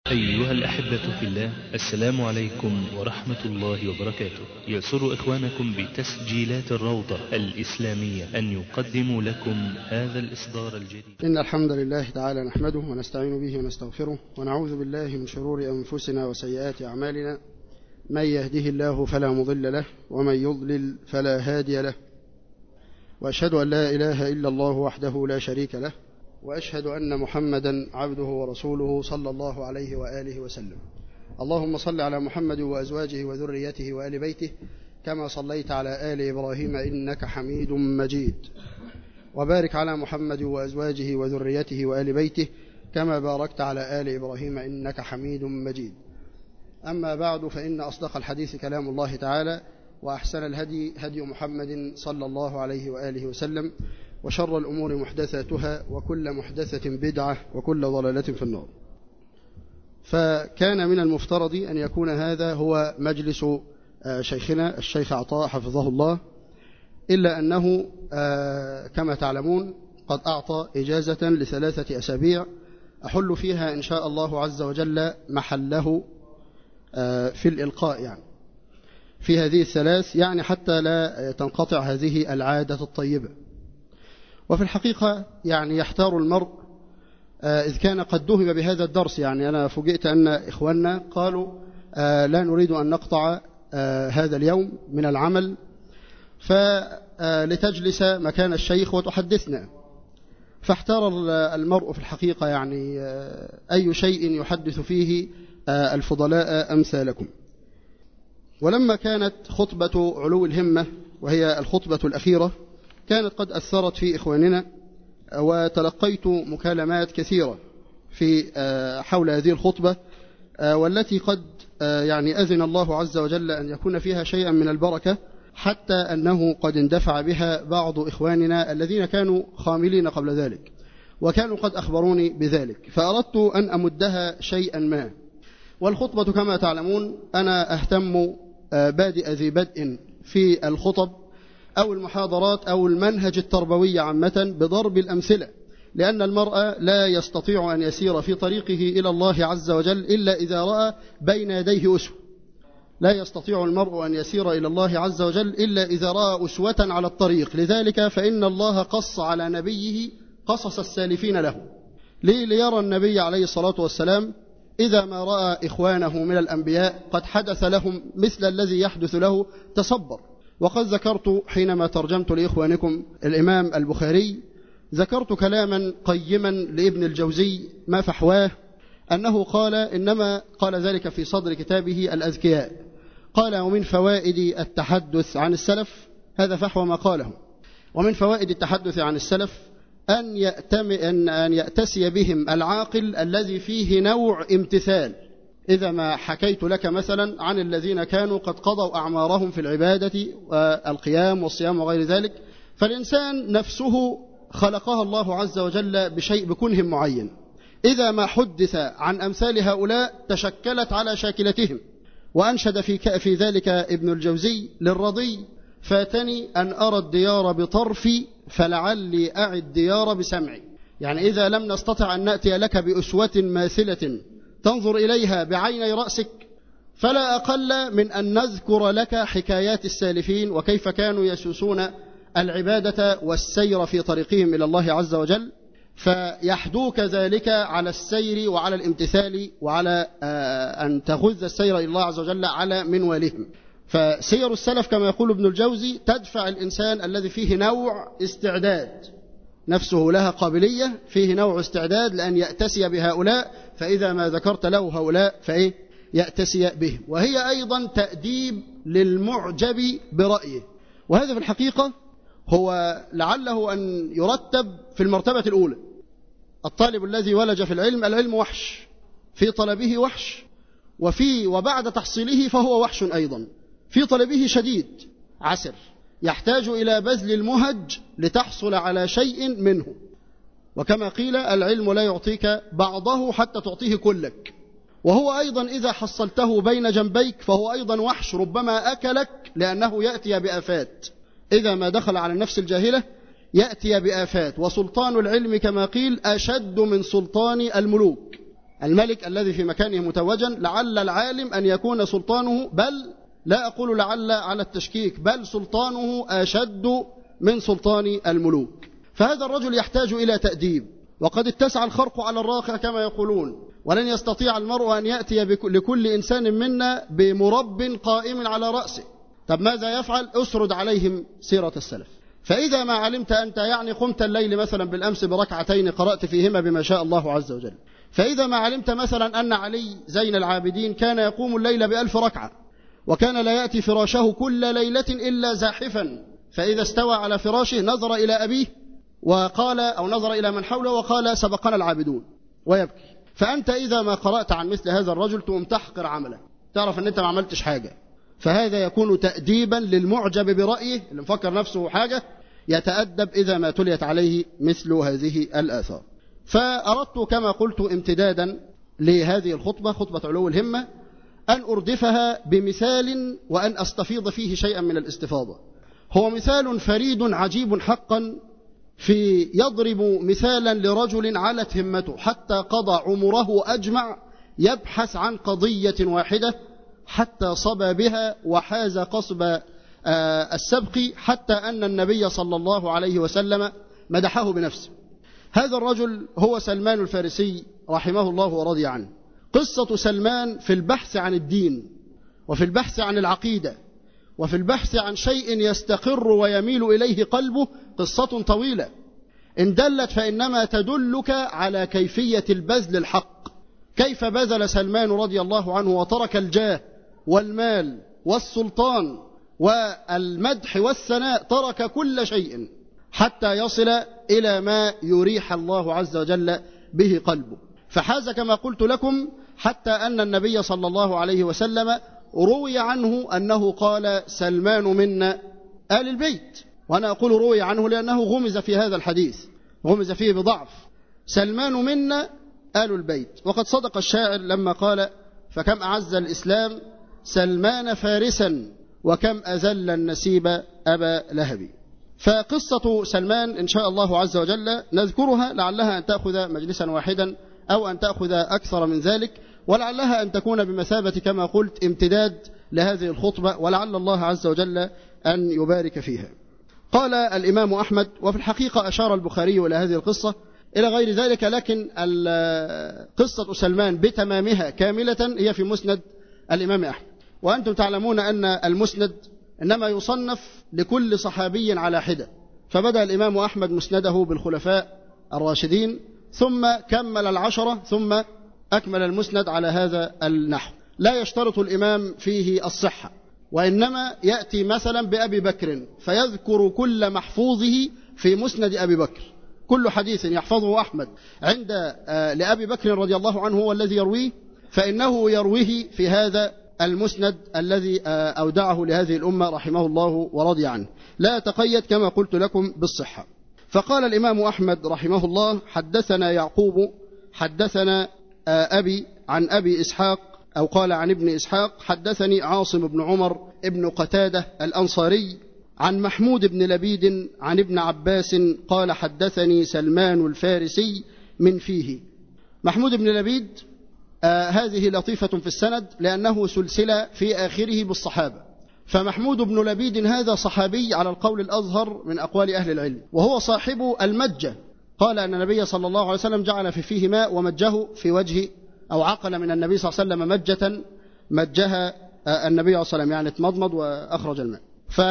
أيها الأحبة في الله، السلام عليكم ورحمة الله وبركاته. يسر إخوانكم بتسجيلات الروضة الإسلامية أن يقدموا لكم هذا الإصدار الجديد. إن الحمد لله تعالى نحمده ونستعين به ونستغفره ونعوذ بالله من شرور أنفسنا وسيئات أعمالنا. من يهده الله فلا مضل له ومن يضلل فلا هادي له، وأشهد أن لا إله إلا الله وحده لا شريك له، وأشهد أن محمدا عبده ورسوله صلى الله عليه وآله وسلم. اللهم صل على محمد وأزواجه وذريته وآل بيته كما صليت على آل إبراهيم إنك حميد مجيد، وبارك على محمد وأزواجه وذريته وآل بيته كما باركت على آل إبراهيم إنك حميد مجيد. أما بعد، فإن أصدق الحديث كلام الله تعالى، وأحسن الهدي هدي محمد صلى الله عليه وآله وسلم، وشر الأمور محدثاتها، وكل محدثة بدعة، وكل ضلالة في النار. فكان من المفترض أن يكون هذا هو مجلس شيخنا الشيخ عطاء حفظه الله، إلا أنه كما تعلمون قد أعطى إجازة ل3 أسابيع أحل فيها إن شاء الله عز وجل محله في الإلقاء، يعني في هذه ال3، يعني حتى لا تنقطع هذه العادة الطيبة. وفي الحقيقة يعني يحتار المرء إذ كان قد دهم بهذا الدرس. يعني أنا فوجئت أن إخواننا قالوا لا نريد أن نقطع هذا اليوم من العمل، فلتجلس مكان الشيخ وتحدثنا. فاحتار المرء في الحقيقة، يعني أي شيء يحدث فيه الفضلاء أمثالكم. ولما كانت خطبة علو الهمة وهي الخطبة الأخيرة كانت قد أثرت في إخواننا، وتلقيت مكالمات كثيرة في حول هذه الخطبة، والتي قد يعني أذن الله عز وجل أن يكون فيها شيئا من البركة، حتى أنه قد اندفع بها بعض إخواننا الذين كانوا خاملين قبل ذلك، وكانوا قد أخبروني بذلك، فأردت أن أمدها شيئا ما. والخطبة كما تعلمون أنا أهتم بادئ ذي بدء في الخطب أو المحاضرات أو المنهج التربوي عامة بضرب الأمثلة، لأن المرء لا يستطيع أن يسير في طريقه إلى الله عز وجل إلا إذا رأى بين يديه أسوة. لا يستطيع المرء أن يسير إلى الله عز وجل إلا إذا رأى أسوة على الطريق. لذلك فإن الله قص على نبيه قصص السالفين له، ليرى النبي عليه الصلاة والسلام إذا ما رأى إخوانه من الأنبياء قد حدث لهم مثل الذي يحدث له تصبر. وقد ذكرت حينما ترجمت لإخوانكم الإمام البخاري، ذكرت كلاما قيما لابن الجوزي ما فحواه، أنه قال، إنما قال ذلك في صدر كتابه الأذكياء، قال: ومن فوائد التحدث عن السلف، هذا فحوى ما قاله، ومن فوائد التحدث عن السلف أن يأتسي بهم العاقل الذي فيه نوع امتثال. إذا ما حكيت لك مثلا عن الذين كانوا قد قضوا أعمارهم في العبادة والقيام والصيام وغير ذلك، فالإنسان نفسه خلقها الله عز وجل بشيء بكنه معين، إذا ما حدث عن أمثال هؤلاء تشكلت على شاكلتهم. وأنشد في ذلك ابن الجوزي للرضي: فاتني أن أرى الديار بطرفي فلعلي أعي الديار بسمعي. يعني إذا لم نستطع أن نأتي لك بأسوة ماثلة تنظر إليها بعيني رأسك، فلا أقل من أن نذكر لك حكايات السالفين وكيف كانوا يسوسون العبادة والسير في طريقهم إلى الله عز وجل، فيحدوك ذلك على السير وعلى الامتثال، وعلى أن تغذ السير إلى الله عز وجل على منوالهم. فسير السلف كما يقول ابن الجوزي تدفع الإنسان الذي فيه نوع استعداد، نفسه لها قابلية، فيه نوع استعداد لأن يأتسي بهؤلاء، فإذا ما ذكرت له هؤلاء فإيه يأتسي به. وهي أيضا تأديب للمعجب برأيه، وهذا في الحقيقة هو لعله أن يرتب في المرتبة الأولى. الطالب الذي ولج في العلم وحش، في طلبه وحش، وبعد تحصيله فهو وحش أيضا، في طلبه شديد عسر، يحتاج إلى بذل المهج لتحصل على شيء منه. وكما قيل: العلم لا يعطيك بعضه حتى تعطيه كلك. وهو أيضا إذا حصلته بين جنبيك فهو أيضا وحش، ربما أكلك لأنه يأتي بآفات. إذا ما دخل على النفس الجاهلة يأتي بآفات. وسلطان العلم كما قيل أشد من سلطان الملوك، الملك الذي في مكانه متوجا لعل العالم أن يكون سلطانه، بل لا أقول لعل على التشكيك، بل سلطانه أشد من سلطان الملوك. فهذا الرجل يحتاج إلى تأديب، وقد اتسع الخرق على الراقع كما يقولون، ولن يستطيع المرء أن يأتي لكل إنسان منا بمرب قائم على رأسه. طب ماذا يفعل؟ أسرد عليهم سيرة السلف. فإذا ما علمت أنت يعني قمت الليل مثلا بالأمس بركعتين قرأت فيهما بما شاء الله عز وجل، فإذا ما علمت مثلا أن علي زين العابدين كان يقوم الليل ب1000 ركعة، وكان لا يأتي فراشه كل ليلة إلا زاحفا، فإذا استوى على فراشه نظر إلى أبيه وقال، أو نظر إلى من حوله وقال سبقنا العابدون ويبكي. فأنت إذا ما قرأت عن مثل هذا الرجل تقوم تحقر عمله، تعرف أن أنت ما عملتش حاجة. فهذا يكون تأديبا للمعجب برأيه اللي مفكر نفسه حاجة، يتأدب إذا ما تليت عليه مثل هذه الآثار. فأردت كما قلت امتدادا لهذه الخطبة، خطبة علو الهمة، أن أردفها بمثال وأن أستفيض فيه شيئا من الاستفاضة. هو مثال فريد عجيب حقا، في يضرب مثالا لرجل علت همته حتى قضى عمره أجمع يبحث عن قضية واحدة حتى صبى بها وحاز قصب السبق، حتى أن النبي صلى الله عليه وسلم مدحه بنفسه. هذا الرجل هو سلمان الفارسي رحمه الله ورضي عنه. قصة سلمان في البحث عن الدين، وفي البحث عن العقيدة، وفي البحث عن شيء يستقر ويميل إليه قلبه قصة طويلة، إن دلت فإنما تدلك على كيفية البذل الحق. كيف بذل سلمان رضي الله عنه وترك الجاه والمال والسلطان والمدح والثناء، ترك كل شيء حتى يصل إلى ما يريح الله عز وجل به قلبه. فحاز كما قلت لكم حتى أن النبي صلى الله عليه وسلم روي عنه أنه قال سلمان منا آل البيت. وأنا أقول روي عنه لأنه غمز في هذا الحديث، غمز فيه بضعف. سلمان منا آل البيت. وقد صدق الشاعر لما قال فكم أعز الإسلام سلمان فارسا وكم أذل النسيب أبا لهب. فقصة سلمان إن شاء الله عز وجل نذكرها، لعلها أن تأخذ مجلسا واحدا أو أن تأخذ أكثر من ذلك، ولعلها أن تكون بمثابة كما قلت امتداد لهذه الخطبة، ولعل الله عز وجل أن يبارك فيها. قال الإمام أحمد، وفي الحقيقة أشار البخاري إلى هذه القصة إلى غير ذلك، لكن قصة سلمان بتمامها كاملة هي في مسند الإمام أحمد. وأنتم تعلمون أن المسند إنما يصنف لكل صحابي على حدة، فبدأ الإمام أحمد مسنده بالخلفاء الراشدين، ثم كمل 10، ثم أكمل المسند على هذا النحو. لا يشترط الإمام فيه الصحة، وإنما يأتي مثلا بأبي بكر فيذكر كل محفوظه في مسند أبي بكر. كل حديث يحفظه أحمد عند لأبي بكر رضي الله عنه هو الذي يرويه، فإنه يرويه في هذا المسند الذي أودعه لهذه الأمة رحمه الله ورضي عنه، لا يتقيد كما قلت لكم بالصحة. فقال الإمام أحمد رحمه الله حدثنا يعقوب حدثنا أبي عن أبي إسحاق، أو قال عن ابن إسحاق حدثني عاصم بن عمر ابن قتادة الأنصاري عن محمود بن لبيد عن ابن عباس قال حدثني سلمان الفارسي من فيه. محمود بن لبيد هذه لطيفة في السند لأنه سلسلة في آخره بالصحابة، فمحمود بن لبيد هذا صحابي على القول الأظهر من أقوال أهل العلم، وهو صاحب المجة. قال أن النبي صلى الله عليه وسلم جعل في فيه ماء ومجه في وجهه، أو عقل من النبي صلى الله عليه وسلم مجة مجها النبي صلى الله عليه وسلم، يعني اتمضمض وأخرج الماء.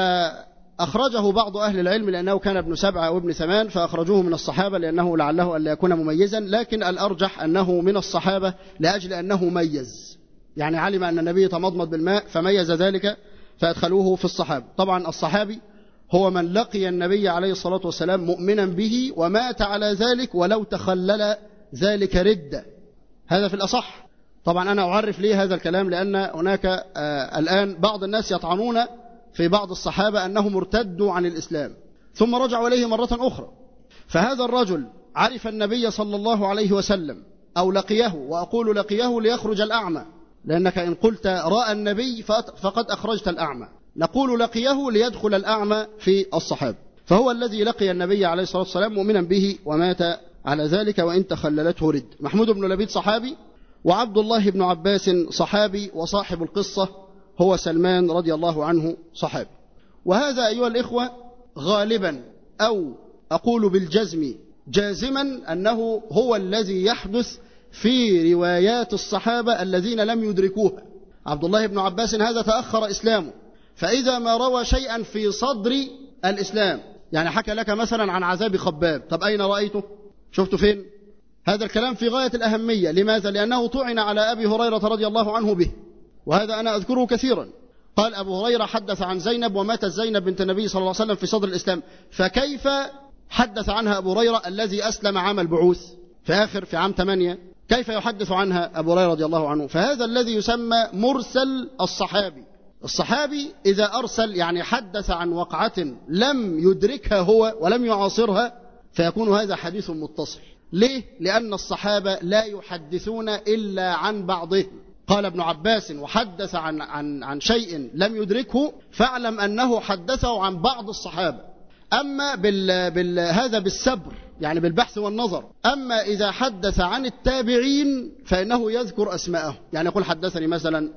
فأخرجه بعض أهل العلم لأنه كان ابن 7 أو ابن 8، فأخرجوه من الصحابة لأنه لعله أن لا يكون مميزا، لكن الأرجح أنه من الصحابة لأجل أنه ميز، يعني علم أن النبي تمضمض بالماء فميز ذلك فأدخلوه في الصحابة. طبعا الصحابي هو من لقي النبي عليه الصلاة والسلام مؤمنا به ومات على ذلك ولو تخلل ذلك ردة، هذا في الأصح. طبعا أنا أعرف ليه هذا الكلام، لأن هناك الآن بعض الناس يطعنون في بعض الصحابة أنهم ارتدوا عن الإسلام ثم رجعوا إليه مرة أخرى. فهذا الرجل عرف النبي صلى الله عليه وسلم أو لقيه، وأقول لقيه ليخرج الأعمى، لأنك إن قلت رأى النبي فقد أخرجت الأعمى، نقول لقيه ليدخل الأعمى في الصحابة. فهو الذي لقي النبي عليه الصلاة والسلام مؤمنا به ومات على ذلك وإن تخللته رد. محمود بن لبيد صحابي، وعبد الله بن عباس صحابي، وصاحب القصة هو سلمان رضي الله عنه صحابي. وهذا أيها الإخوة غالبا، أو أقول بالجزم جازما، أنه هو الذي يحدث في روايات الصحابة الذين لم يدركوها. عبد الله بن عباس هذا تأخر إسلامه، فإذا ما روى شيئا في صدر الإسلام، يعني حكى لك مثلا عن عذاب خباب، طب أين رأيته؟ شفته فين؟ هذا الكلام في غاية الأهمية. لماذا؟ لأنه طعن على أبي هريرة رضي الله عنه به، وهذا أنا أذكره كثيرا. قال أبو هريرة حدث عن زينب، وماتت زينب بنت النبي صلى الله عليه وسلم في صدر الإسلام، فكيف حدث عنها أبو هريرة الذي أسلم عام البعوث في عام 8، كيف يحدث عنها أبو هريرة رضي الله عنه؟ فهذا الذي يسمى مرسل الصحابي. الصحابي إذا أرسل يعني حدث عن وقعة لم يدركها هو ولم يعاصرها، فيكون هذا حديث متصل. ليه؟ لأن الصحابة لا يحدثون إلا عن بعضهم. قال ابن عباس وحدث عن شيء لم يدركه، فاعلم أنه حدثه عن بعض الصحابة. أما هذا بالسبر، يعني بالبحث والنظر. أما إذا حدث عن التابعين فإنه يذكر أسماءهم، يعني يقول حدثني مثلا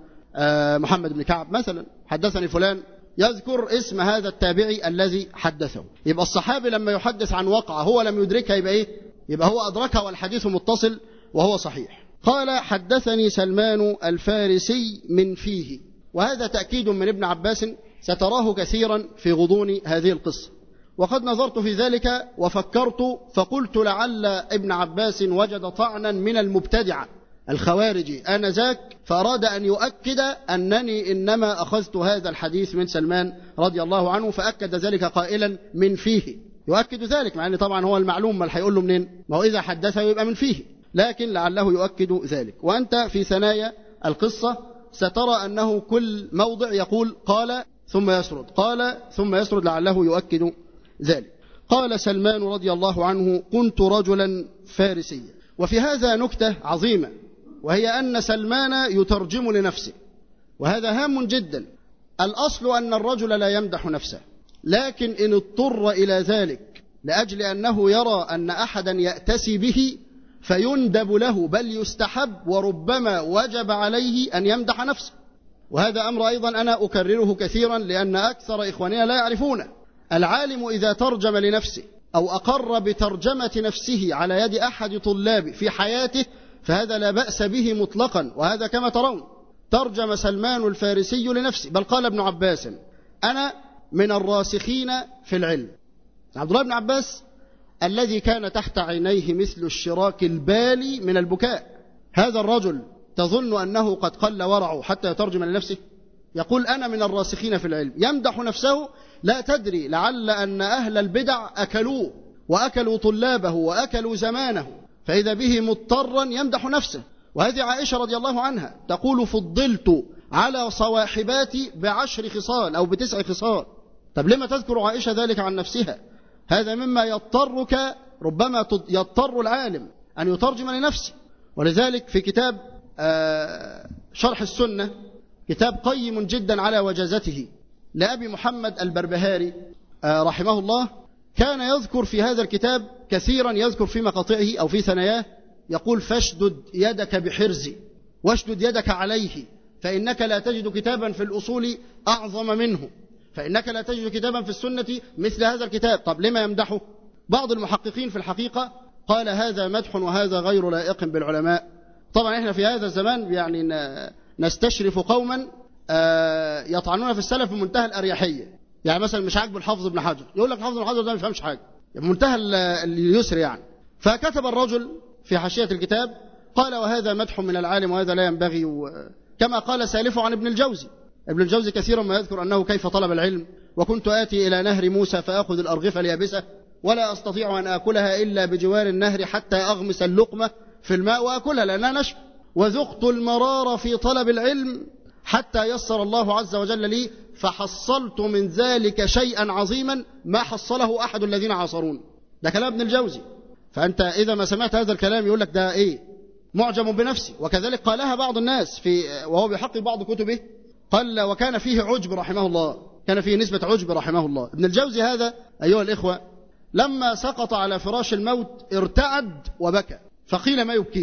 محمد بن كعب مثلا، حدثني فلان، يذكر اسم هذا التابعي الذي حدثه. يبقى الصحابي لما يحدث عن وقعة هو لم يدركها يبقى إيه؟ يبقى هو أدركها والحديث متصل وهو صحيح. قال حدثني سلمان الفارسي من فيه، وهذا تأكيد من ابن عباس ستراه كثيرا في غضون هذه القصة. وقد نظرت في ذلك وفكرت فقلت لعل ابن عباس وجد طعنا من المبتدعة الخوارج آنذاك، فأراد أن يؤكد أنني إنما أخذت هذا الحديث من سلمان رضي الله عنه، فأكد ذلك قائلا من فيه، يؤكد ذلك، مع أن طبعا هو المعلوم ما هيقول له منين، ما هو إذا حدثه يبقى من فيه، لكن لعله يؤكد ذلك. وأنت في ثنايا القصة سترى أنه كل موضع يقول قال ثم يسرد، قال ثم يسرد، لعله يؤكد ذلك. قال سلمان رضي الله عنه كنت رجلا فارسيا. وفي هذا نكتة عظيمة، وهي أن سلمان يترجم لنفسه، وهذا هام جدا. الأصل أن الرجل لا يمدح نفسه، لكن إن اضطر إلى ذلك لأجل أنه يرى أن أحدا يأتسي به فيندب له، بل يستحب وربما وجب عليه أن يمدح نفسه. وهذا أمر أيضا أنا أكرره كثيرا، لأن أكثر إخواننا لا يعرفونه. العالم إذا ترجم لنفسه أو أقر بترجمة نفسه على يد أحد طلابه في حياته فهذا لا بأس به مطلقا، وهذا كما ترون ترجم سلمان الفارسي لنفسه، بل قال ابن عباس أنا من الراسخين في العلم. عبد الله بن عباس الذي كان تحت عينيه مثل الشراك البالي من البكاء، هذا الرجل تظن أنه قد قل ورعه حتى يترجم لنفسه؟ يقول أنا من الراسخين في العلم، يمدح نفسه، لا تدري لعل أن أهل البدع أكلوه وأكلوا طلابه وأكلوا زمانه، فإذا به مضطرا يمدح نفسه. وهذه عائشة رضي الله عنها تقول فضلت على صواحباتي ب10 خصال أو ب9 خصال. طب لما تذكر عائشة ذلك عن نفسها؟ هذا مما يضطرك، ربما يضطر العالم أن يترجم لنفسه. ولذلك في كتاب شرح السنة، كتاب قيم جدا على وجازته لأبي محمد البربهاري رحمه الله، كان يذكر في هذا الكتاب كثيرا، يذكر في مقاطعه أو في ثناياه يقول فاشدد يدك بحرز واشدد يدك عليه، فإنك لا تجد كتابا في الأصول أعظم منه، فإنك لا تجد كتابا في السنة مثل هذا الكتاب. طب لما يمدحه؟ بعض المحققين في الحقيقة قال هذا مدح وهذا غير لائق بالعلماء. طبعا احنا في هذا الزمان يعني نستشرف قوما يطعنون في السلف بمنتهى الأريحية، يعني مثلا مش عاجب الحافظ ابن حجر، يقول لك الحافظ ابن حجر ده ما يفهمش حاجة، بمنتهى اليسر يعني. فكتب الرجل في حاشية الكتاب قال وهذا مدح من العالم وهذا لا ينبغي، كما قال سالفه عن ابن الجوزي. ابن الجوزي كثيرا ما يذكر أنه كيف طلب العلم، وكنت آتي إلى نهر موسى فأخذ الأرغفة اليابسة ولا أستطيع أن آكلها إلا بجوار النهر حتى أغمس اللقمة في الماء وأكلها لأنها نشف، وذقت المرار في طلب العلم حتى يسر الله عز وجل لي، فحصلت من ذلك شيئا عظيما ما حصله أحد الذين عاصرون. ده كلام ابن الجوزي. فأنت إذا ما سمعت هذا الكلام يقول لك ده إيه؟ معجب بنفسه. وكذلك قالها بعض الناس وهو بيحقق بعض كتبه، قال وكان فيه عجب رحمه الله، كان فيه نسبة عجب رحمه الله. ابن الجوزي هذا أيها الإخوة لما سقط على فراش الموت ارتعد وبكى، فقيل ما يبكيك؟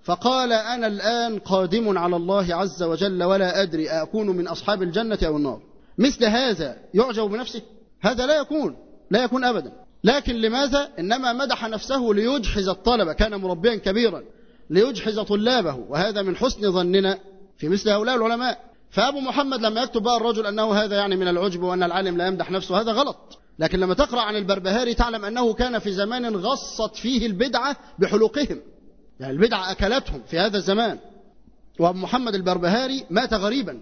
فقال أنا الآن قادم على الله عز وجل ولا أدري أكون من أصحاب الجنة أو النار. مثل هذا يعجب بنفسه؟ هذا لا يكون أبدا. لكن لماذا؟ إنما مدح نفسه ليجحز الطلبة، كان مربيا كبيرا ليجحز طلابه، وهذا من حسن ظننا في مثل هؤلاء العلماء. فأبو محمد لما يكتب بقى الرجل أنه هذا يعني من العجب وأن العالم لا يمدح نفسه، هذا غلط. لكن لما تقرأ عن البربهاري تعلم أنه كان في زمان غصت فيه البدعة بحلقهم، يعني البدعة أكلتهم في هذا الزمان. وأبو محمد البربهاري مات غريبا،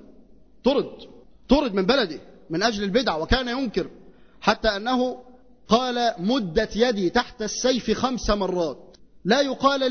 طرد من بلده من أجل البدع، وكان ينكر حتى أنه قال مدت يدي تحت السيف 5 مرات، لا يقال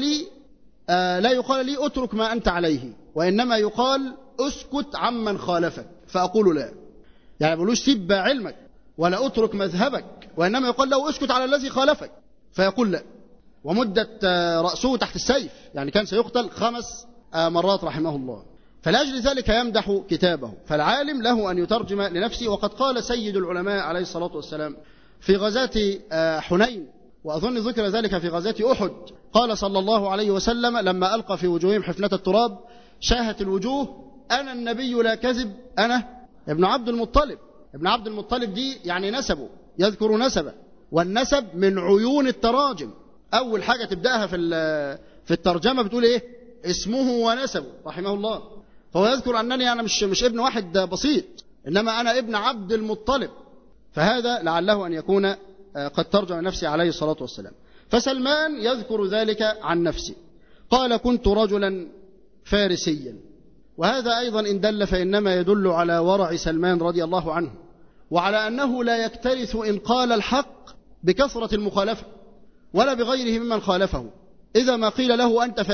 لي اترك ما أنت عليه، وإنما يقال اسكت عمن خالفك فأقول لا. يعني بقولوش سيب علمك ولا اترك مذهبك، وإنما يقال له اسكت على الذي خالفك فيقول لا. ومدت رأسه تحت السيف، يعني كان سيقتل 5 مرات رحمه الله. فلأجل ذلك يمدح كتابه. فالعالم له أن يترجم لنفسه. وقد قال سيد العلماء عليه الصلاة والسلام في غزاة حنين، وأظن ذكر ذلك في غزاة أحد، قال صلى الله عليه وسلم لما ألقى في وجوههم حفنة التراب شاهت الوجوه أنا النبي لا كذب، أنا ابن عبد المطلب. ابن عبد المطلب دي يعني نسبه، يذكر نسبه، والنسب من عيون التراجم. أول حاجة تبدأها في الترجمة بتقول إيه؟ اسمه ونسبه رحمه الله. فهو يذكر أنني أنا مش ابن واحد بسيط، إنما أنا ابن عبد المطلب. فهذا لعله أن يكون قد ترجم نفسه عليه الصلاة والسلام. فسلمان يذكر ذلك عن نفسه، قال كنت رجلا فارسيا. وهذا أيضا إن دل فإنما يدل على ورع سلمان رضي الله عنه، وعلى أنه لا يكترث إن قال الحق بكثرة المخالفة ولا بغيره ممن خالفه. إذا ما قيل له أنت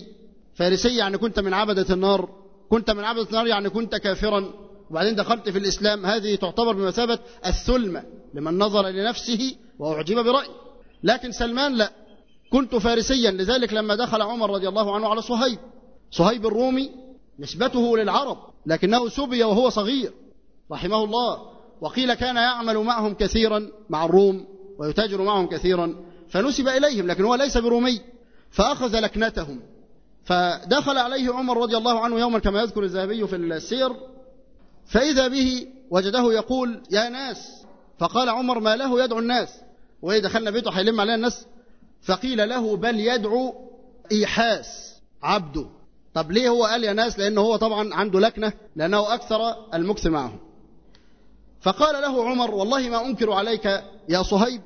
فارسي يعني كنت من عبدة النار، يعني كنت كافرا وبعدين دخلت في الإسلام، هذه تعتبر بمثابة الثلمة لمن نظر لنفسه وأعجب برأيه. لكن سلمان لا، كنت فارسيا. لذلك لما دخل عمر رضي الله عنه على صهيب الرومي، نسبته للعرب لكنه سبي وهو صغير رحمه الله، وقيل كان يعمل معهم كثيرا مع الروم ويتاجر معهم كثيرا، فنسب إليهم لكن هو ليس برومي، فأخذ لكنتهم. فدخل عليه عمر رضي الله عنه يوما كما يذكر الذهبي في السير، فإذا به وجده يقول يا ناس، فقال عمر ما له يدعو الناس، وإذا دخلنا بيته هيلم علينا الناس؟ فقيل له بل يدعو إيحاس عبده. طب ليه هو قال يا ناس؟ لأنه هو طبعا عنده لكنة، لأنه أكثر المكث معه. فقال له عمر والله ما أنكر عليك يا صهيب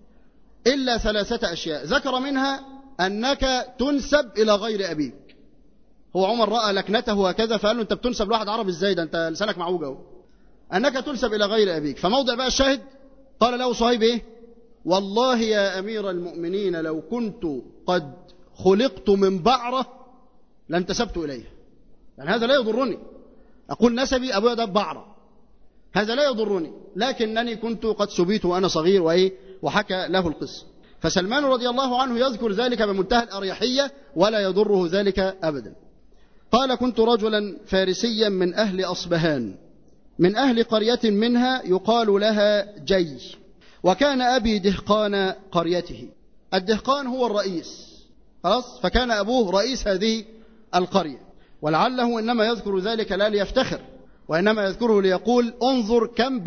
إلا 3 أشياء، ذكر منها أنك تنسب إلى غير أبيك. هو عمر رأى لكنته هكذا فقال له أنت بتنسب لواحد عربي إزاي ده، أنت لسانك معوج اهو. أنك تنسب إلى غير أبيك. فموضع بقى الشاهد، قال له صهيب إيه؟ والله يا أمير المؤمنين لو كنت قد خلقت من بعرة لانتسبت إليها. يعني هذا لا يضرني، أقول نسبي أبويا ده بعرة، هذا لا يضرني، لكنني كنت قد سبيت وأنا صغير وحكى له القصة. فسلمان رضي الله عنه يذكر ذلك بمنتهى الأريحية ولا يضره ذلك أبدا. قال كنت رجلا فارسيا من أهل أصبهان، من أهل قرية منها يقال لها جي، وكان أبي دهقان قريته. الدهقان هو الرئيس، خلاص، فكان أبوه رئيس هذه القرية. ولعله إنما يذكر ذلك لا ليفتخر، وإنما يذكره ليقول انظر كم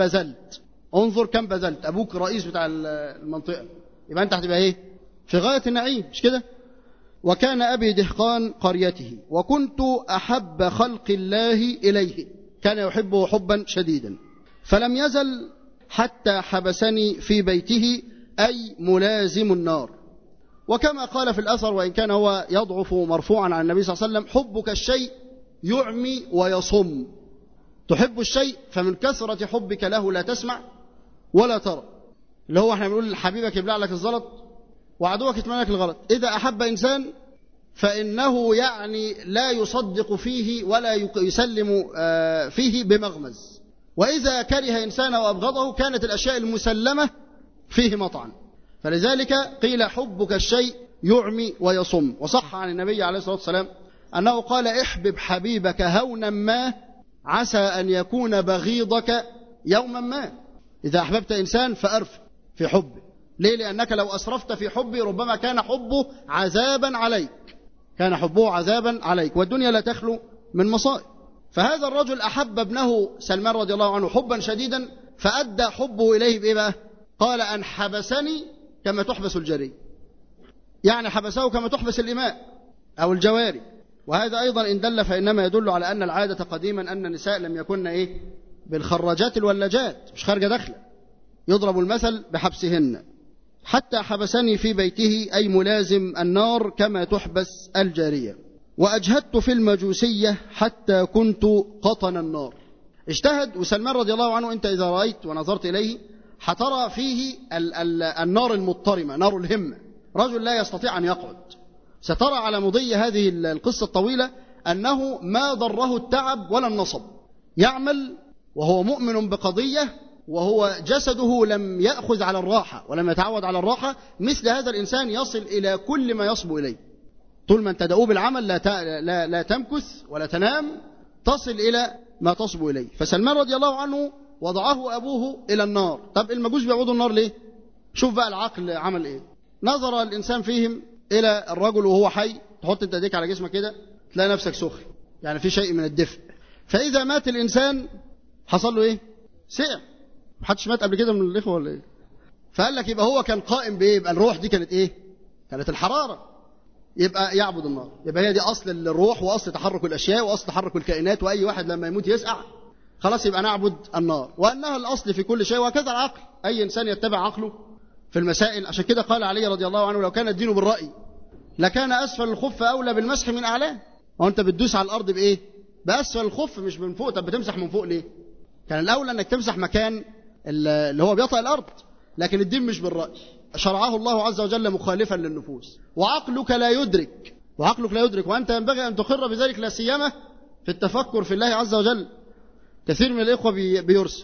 بذلت، أبوك رئيس بتاع المنطقة، يبقى أنت هتبقى إيه؟ في غاية النعيم، مش كده؟ وكان أبي دهقان قريته، وكنت أحب خلق الله إليه، كان يحبه حبا شديدا، فلم يزل حتى حبسني في بيته، أي ملازم النار. وكما قال في الأثر وإن كان هو يضعف مرفوعا عن النبي صلى الله عليه وسلم، حبك الشيء يعمي ويصم. تحب الشيء فمن كثرة حبك له لا تسمع ولا ترى، اللي هو احنا بنقول حبيبك يبلع لك الزلط وعدوك يتمنى لك الغلط. إذا أحب إنسان فإنه يعني لا يصدق فيه ولا يسلم فيه بمغمز، وإذا كره إنسان وأبغضه كانت الأشياء المسلمة فيه مطعن. فلذلك قيل حبك الشيء يعمي ويصم. وصح عن النبي عليه الصلاة والسلام أنه قال احبب حبيبك هونا ما عسى أن يكون بغيضك يوما ما. إذا أحببت إنسان فأرفق في حبه. ليه؟ لأنك لو أسرفت في حبه ربما كان حبه عذابا عليك، كان حبه عذابا عليك، والدنيا لا تخلو من مصائب. فهذا الرجل أحب ابنه سلمان رضي الله عنه حبا شديدا، فأدى حبه إليه بإيه بقى؟ قال أن حبسني كما تحبس الجري، يعني حبسه كما تحبس الإماء أو الجواري. وهذا أيضا إن دل فإنما يدل على أن العادة قديما أن النساء لم يكن إيه؟ بالخراجات الولاجات، مش خارجة داخلة، يضرب المثل بحبسهن. حتى حبسني في بيته أي ملازم النار كما تحبس الجارية. وأجهدت في المجوسية حتى كنت قطن النار. اجتهد. وسلمان رضي الله عنه أنت إذا رأيت ونظرت إليه حترى فيه النار المضطرمة، نار الهمة، رجل لا يستطيع أن يقعد. سترى على مضي هذه القصة الطويلة أنه ما ضره التعب ولا النصب، يعمل وهو مؤمن بقضية، وهو جسده لم يأخذ على الراحة ولم يتعود على الراحة. مثل هذا الإنسان يصل إلى كل ما يصبو إليه. طول ما انت دؤوب بالعمل لا تمكث ولا تنام، تصل إلى ما تصبو إليه. فسلمان رضي الله عنه وضعه أبوه إلى النار. طب المجوس بيعبدوا النار ليه؟ شوف بقى العقل عمل إيه. نظر الإنسان فيهم إلى الرجل وهو حي، تحط انت ايديك على جسمك كده تلاقي نفسك سخن، يعني في شيء من الدفء. فإذا مات الإنسان حصل له إيه؟ سقع. محدش مات قبل كده من الإخوة ولا إيه؟ فقال لك يبقى هو كان قائم بإيه؟ يبقى الروح دي كانت إيه؟ كانت الحرارة، يبقى يعبد النار. يبقى هي دي أصل الروح وأصل تحرك الأشياء وأصل تحرك الكائنات، وأي واحد لما يموت يسقع خلاص يبقى نعبد النار، وأنها الأصل في كل شيء. وكذا العقل، أي إنسان يتبع عقله في المسائل. عشان كده قال علي رضي الله عنه لو كان الدين بالرأي لكان أسفل الخف أولى بالمسح من أعلاه. وأنت بتدوس على الأرض بإيه؟ بأسفل الخف مش من فوق. طب بتمسح من فوق ليه؟ كان الأولى أنك تمسح مكان اللي هو بيطأ الأرض. لكن الدين مش بالرأي، شرعه الله عز وجل مخالفا للنفوس. وعقلك لا يدرك، وأنت ينبغي أن تقر بذلك، لا سيما في التفكر في الله عز وجل. كثير من الإخوة بيرسل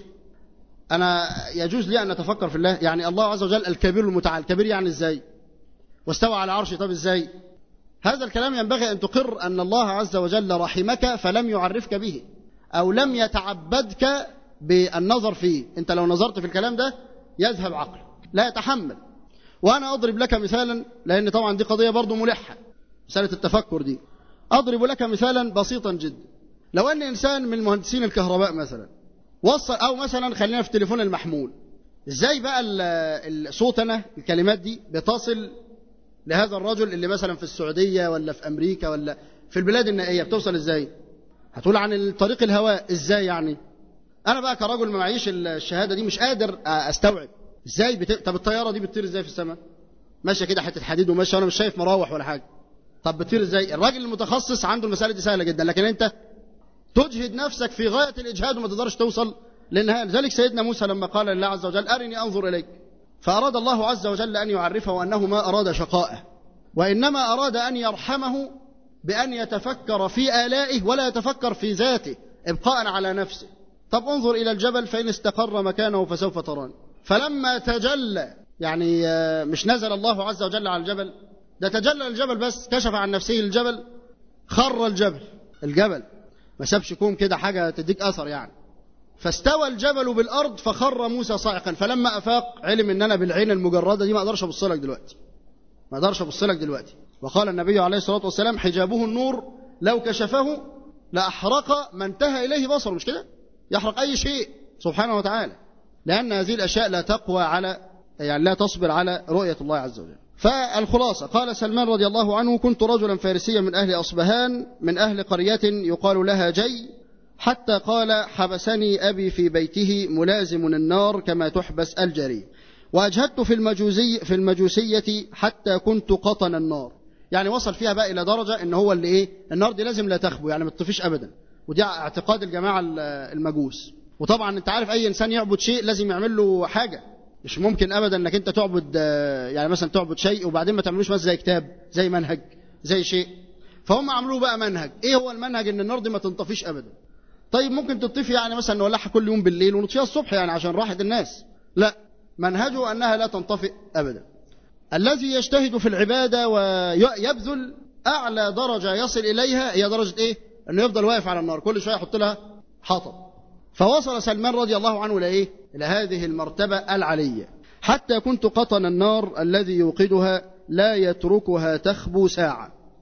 أنا يجوز لي أن أتفكر في الله، يعني الله عز وجل الكبير المتعال، كبير يعني إزاي؟ واستوى على عرشه، طب إزاي؟ هذا الكلام ينبغي أن تقر أن الله عز وجل رحمك فلم يعرفك به، أو لم يتعبدك بالنظر فيه. أنت لو نظرت في الكلام ده يذهب عقلك، لا يتحمل. وأنا أضرب لك مثالا، لأن طبعا دي قضية برضو ملحة، مسألة التفكر دي. أضرب لك مثالا بسيطا جدا. لو أن إنسان من مهندسين الكهرباء مثلا وصل، أو مثلا خلينا في التليفون المحمول، إزاي بقى صوتنا الكلمات دي بتصل لهذا الرجل اللي مثلا في السعودية ولا في أمريكا ولا في البلاد النائية؟ بتوصل إزاي؟ هتقول عن طريق الهواء. إزاي يعني؟ أنا بقى كرجل ما معيش الشهادة دي مش قادر أستوعب إزاي طب الطيارة دي بتطير إزاي في السماء؟ ماشية كده حتة حديد وماشية وأنا مش شايف مراوح ولا حاجة. طب بتطير إزاي؟ الراجل المتخصص عنده المسألة دي سهلة جدا، لكن أنت تجهد نفسك في غاية الإجهاد وما تقدرش توصل للنهاية. لذلك سيدنا موسى لما قال لله عز وجل أرني أنظر إليك، فأراد الله عز وجل أن يعرفه أنه ما أراد شقائه، وإنما أراد أن يرحمه بأن يتفكر في آلائه ولا يتفكر في ذاته إبقاء على نفسه. طب انظر إلى الجبل فإن استقر مكانه فسوف تراني. فلما تجلى، يعني مش نزل الله عز وجل على الجبل، ده تجلى الجبل بس، كشف عن نفسه الجبل، خر الجبل ما سابش كوم كده حاجة تديك أثر يعني. فاستوى الجبل بالأرض فخر موسى صاعقا. فلما أفاق علم إن أنا بالعين المجردة دي ما أقدرش أبص لك دلوقتي. وقال النبي عليه الصلاة والسلام حجابه النور لو كشفه لأحرق ما انتهى إليه بصره. مش كده؟ يحرق أي شيء سبحانه وتعالى، لأن هذه الأشياء لا تقوى على، يعني لا تصبر على رؤية الله عز وجل. فالخلاصة قال سلمان رضي الله عنه كنت رجلا فارسيا من أهل أصبهان من أهل قرية يقال لها جي، حتى قال حبسني أبي في بيته ملازم النار كما تحبس الجري. وأجهدت في المجوسية حتى كنت قطن النار. يعني وصل فيها بقى إلى درجة إن هو اللي إيه، النار دي لازم لا تخبو، يعني ما تطفيش أبدا. ودي اعتقاد الجماعة المجوس. وطبعا أنت عارف أي إنسان يعبد شيء لازم يعمل له حاجة. مش ممكن أبدا أنك أنت تعبد، يعني مثلا تعبد شيء وبعدين ما تعملوش مثلا زي كتاب، زي منهج، زي شيء. فهم عملوه بقى منهج. إيه هو المنهج؟ إن النار دي ما تنطفيش أبدا. طيب ممكن تطفي، يعني مثلا نولعها كل يوم بالليل ونطفيها الصبح يعني عشان راحة الناس. لا، منهجه أنها لا تنطفئ أبدا. الذي يجتهد في العبادة ويبذل أعلى درجة يصل إليها هي درجة إيه؟ أنه يفضل واقف على النار كل شوية يحط لها حطب. فوصل سلمان رضي الله عنه إلى إلى هذه المرتبة العلية. حتى كنت قطن النار الذي يوقدها لا يتركها تخبو ساعة.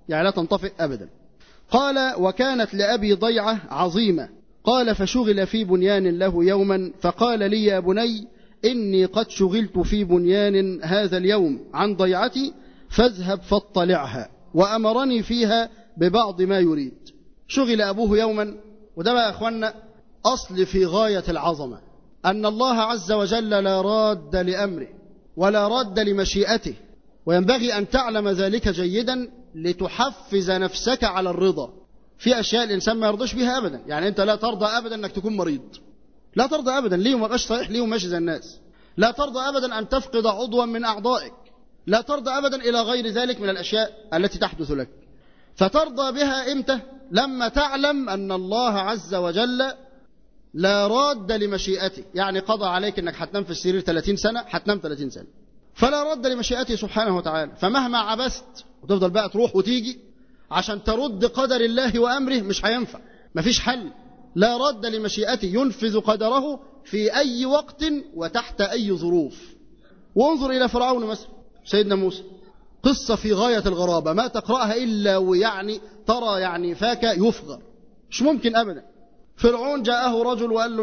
يعني لا تنطفئ أبدا. قال وكانت لأبي ضيعة عظيمة، قال فشغل في بنيان له يوما فقال لي يا بني إني قد شغلت في بنيان هذا اليوم عن ضيعتي فاذهب فاطلعها، وأمرني فيها ببعض ما يريد. شغل أبوه يوما، وده بقى يا أخوانا أصل في غاية العظمة، أن الله عز وجل لا راد لأمره ولا راد لمشيئته، وينبغي أن تعلم ذلك جيدا لتحفز نفسك على الرضا. في أشياء الإنسان ما يرضيش بها أبدا، يعني أنت لا ترضى أبدا أنك تكون مريض، لا ترضى أبدا ليه وما بقاش صحيح، ليه وماشي زي الناس، لا ترضى أبدا أن تفقد عضوا من أعضائك، لا ترضى أبدا إلى غير ذلك من الأشياء التي تحدث لك. فترضى بها إمتى؟ لما تعلم أن الله عز وجل لا راد لمشيئته، يعني قضى عليك أنك هتنام في السرير 30 سنة هتنام 30 سنة، فلا راد لمشيئته سبحانه وتعالى. فمهما عبست وتفضل بقى تروح وتيجي عشان ترد قدر الله وأمره مش هينفع، مفيش حل. لا راد لمشيئته، ينفذ قدره في أي وقت وتحت أي ظروف. وانظر إلى فرعون مثلا، سيدنا موسى، قصة في غاية الغرابة، ما تقرأها إلا ويعني ترى يعني فاك يفغر، مش ممكن أبدا. فرعون جاءه رجل وقال له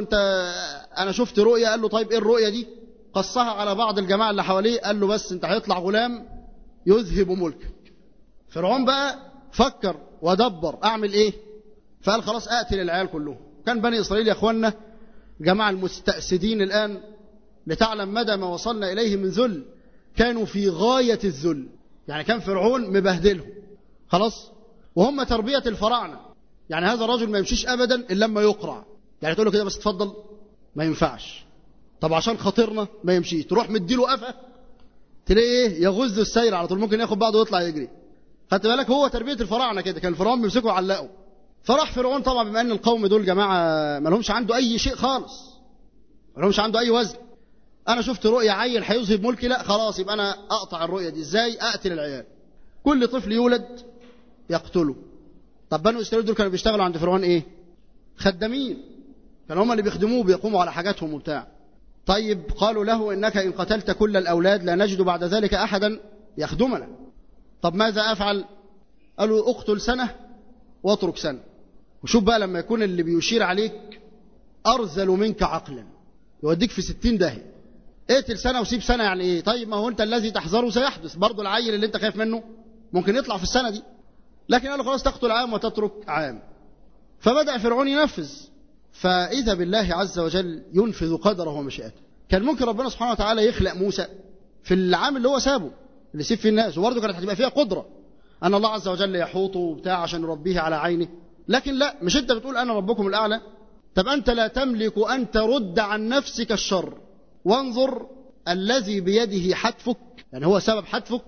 أنا شفت رؤية، قال له طيب إيه الرؤية دي؟ قصها على بعض الجماعة اللي حواليه، قال له بس أنت هيطلع غلام يذهب ملكك. فرعون بقى فكر ودبر أعمل إيه؟ فقال خلاص أقتل العيال كلهم. كان بني إسرائيل يا أخوانا جماعة المستأسدين الآن لتعلم مدى ما وصلنا إليه من ذل، كانوا في غاية الذل، يعني كان فرعون مبهدلهم خلاص، وهم تربية الفراعنة. يعني هذا الرجل ما يمشيش أبدا إلا لما يقرع، يعني تقول له كده بس اتفضل ما ينفعش، طب عشان خاطرنا ما يمشيش، تروح مديله قفا تلاقيه ايه يغز السير على طول، ممكن ياخد بعضه ويطلع يجري. خدت بالك؟ هو تربية الفراعنة كده، كان الفراعنة بيمسكوا ويعلقوا. فراح فرعون طبعا بما ان القوم دول جماعة ما لهمش عنده اي شيء خالص، ما لهمش عنده اي وزن، انا شفت رؤية عيل هيذهب ملكي، لا خلاص يبقى انا اقطع الرؤية دي. ازاي؟ اقتل العيال، كل طفل يولد يقتله. طب بنو اسرائيل دول كانوا بيشتغلوا عند فرعون ايه؟ خدامين، كانوا هم اللي بيخدموه بيقوموا على حاجاتهم وبتاع. طيب قالوا له انك ان قتلت كل الاولاد لا نجد بعد ذلك احدا يخدمنا. طب ماذا افعل؟ قالوا اقتل سنة واترك سنة. وشوف بقى لما يكون اللي بيشير عليك ارذل منك عقلا يوديك في 60 داهية. اقتل سنة وسيب سنة يعني ايه؟ طيب ما هو انت الذي تحذره سيحدث، برضه العيل اللي انت خايف منه ممكن يطلع في السنة دي. لكن قالوا خلاص تقتل عام وتترك عام. فبدأ فرعون ينفذ، فإذا بالله عز وجل ينفذ قدره ومشيئته. كان ممكن ربنا سبحانه وتعالى يخلق موسى في العام اللي هو سابه اللي يسيب فيه الناس، وبرضه كانت هتبقى فيها قدرة أن الله عز وجل يحوطه وبتاع عشان يربيه على عينه. لكن لا، مش أنت بتقول أنا ربكم الأعلى؟ طب أنت لا تملك أن ترد عن نفسك الشر، وانظر الذي بيده حتفك، يعني هو سبب حتفك،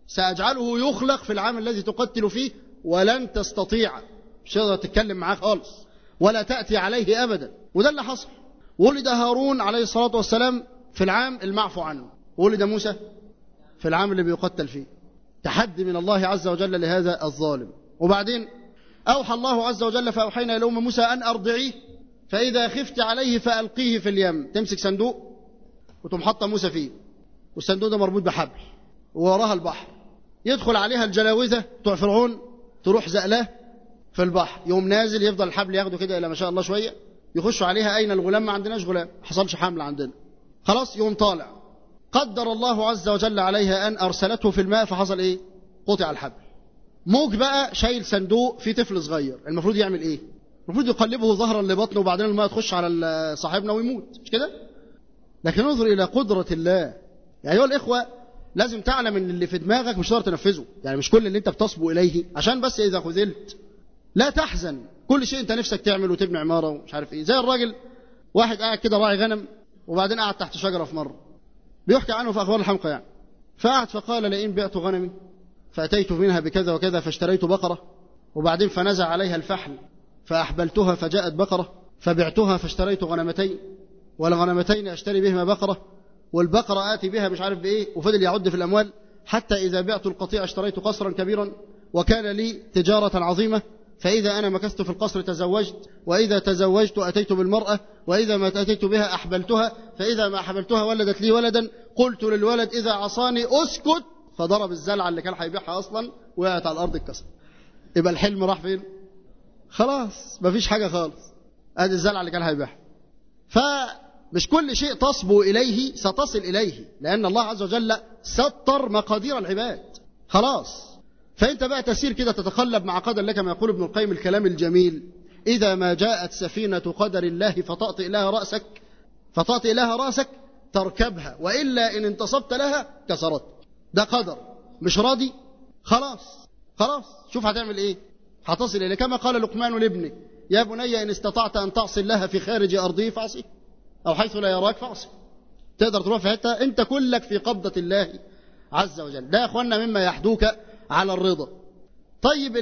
سأجعله يخلق في العام الذي تقتل فيه ولن تستطيع، مش تقدر تتكلم معاه خالص ولا تأتي عليه أبدا. وده اللي حصل. ولد هارون عليه الصلاة والسلام في العام المعفو عنه، ولد موسى في العام اللي بيقتل فيه. تحدي من الله عز وجل لهذا الظالم. وبعدين أوحى الله عز وجل فأوحينا إلى أم موسى أن أرضعيه فإذا خفت عليه فألقيه في اليم. تمسك صندوق وتقوم حاطه موسى فيه، والصندوق ده مربوط بحبل ووراها البحر، يدخل عليها الجلاوذة بتوع فرعون تروح زقلاه في البحر، يوم نازل يفضل الحبل ياخده كده إلى ما شاء الله شوية، يخشوا عليها أين الغلام؟ ما عندناش غلام، حصلش حمل عندنا، خلاص يوم طالع. قدر الله عز وجل عليها أن أرسلته في الماء، فحصل إيه؟ قطع الحبل. موج بقى شايل صندوق فيه طفل صغير، المفروض يعمل إيه؟ المفروض يقلبه ظهرا لبطنه وبعدين الماء تخش على صاحبنا ويموت، مش كده؟ لكن انظر إلى قدرة الله. يا أيها الإخوة لازم تعلم أن اللي في دماغك مش هتقدر تنفذه، يعني مش كل اللي أنت بتصبو إليه عشان بس إذا خذلت. لا تحزن، كل شيء أنت نفسك تعمل وتبني عمارة ومش عارف إيه. زي الراجل واحد قاعد كده راعي غنم وبعدين قاعد تحت شجرة في مرة، بيحكي عنه في أخبار الحمقى يعني، فقعد فقال لئن بعت غنمي فأتيت منها بكذا وكذا فاشتريت بقرة، وبعدين فنزع عليها الفحل فأحبلتها فجاءت بقرة، فبعتها فاشتريت غنمتين، والغنمتين أشتري بهما بقرة، والبقرة آتي بها مش عارف بإيه، وفضل يعد في الأموال حتى إذا بعت القطيع اشتريت قصرا كبيرا وكان لي تجارة عظيمة، فإذا أنا مكثت في القصر تزوجت، وإذا تزوجت أتيت بالمرأة، وإذا ما أتيت بها أحبلتها، فإذا ما أحبلتها ولدت لي ولدا، قلت للولد إذا عصاني أسكت، فضرب الزلعة اللي كان هيبيعها أصلا وقعت على الأرض اتكسر. يبقى الحلم راح فين؟ خلاص مفيش حاجة خالص. ادي الزلع اللي كان هيبيعها. فمش كل شيء تصبو إليه ستصل إليه، لأن الله عز وجل ستر مقادير العباد خلاص. فأنت بقى تسير كده تتقلب مع قدر الله، كما يقول ابن القيم الكلام الجميل: إذا ما جاءت سفينة قدر الله فطأت إليها رأسك تركبها، وإلا إن انتصبت لها كسرت. ده قدر، مش راضي خلاص شوف هتعمل إيه، هتصل إليه. كما قال لقمان لابنه: يا بني إن استطعت أن تعصي الله في خارج أرضه فاعصيه، أو حيث لا يراك فاعصيه. تقدر تروح في حتة أنت كلك في قبضة الله عز وجل. ده يا أخوانا مما يحدوك على الرضا. طيب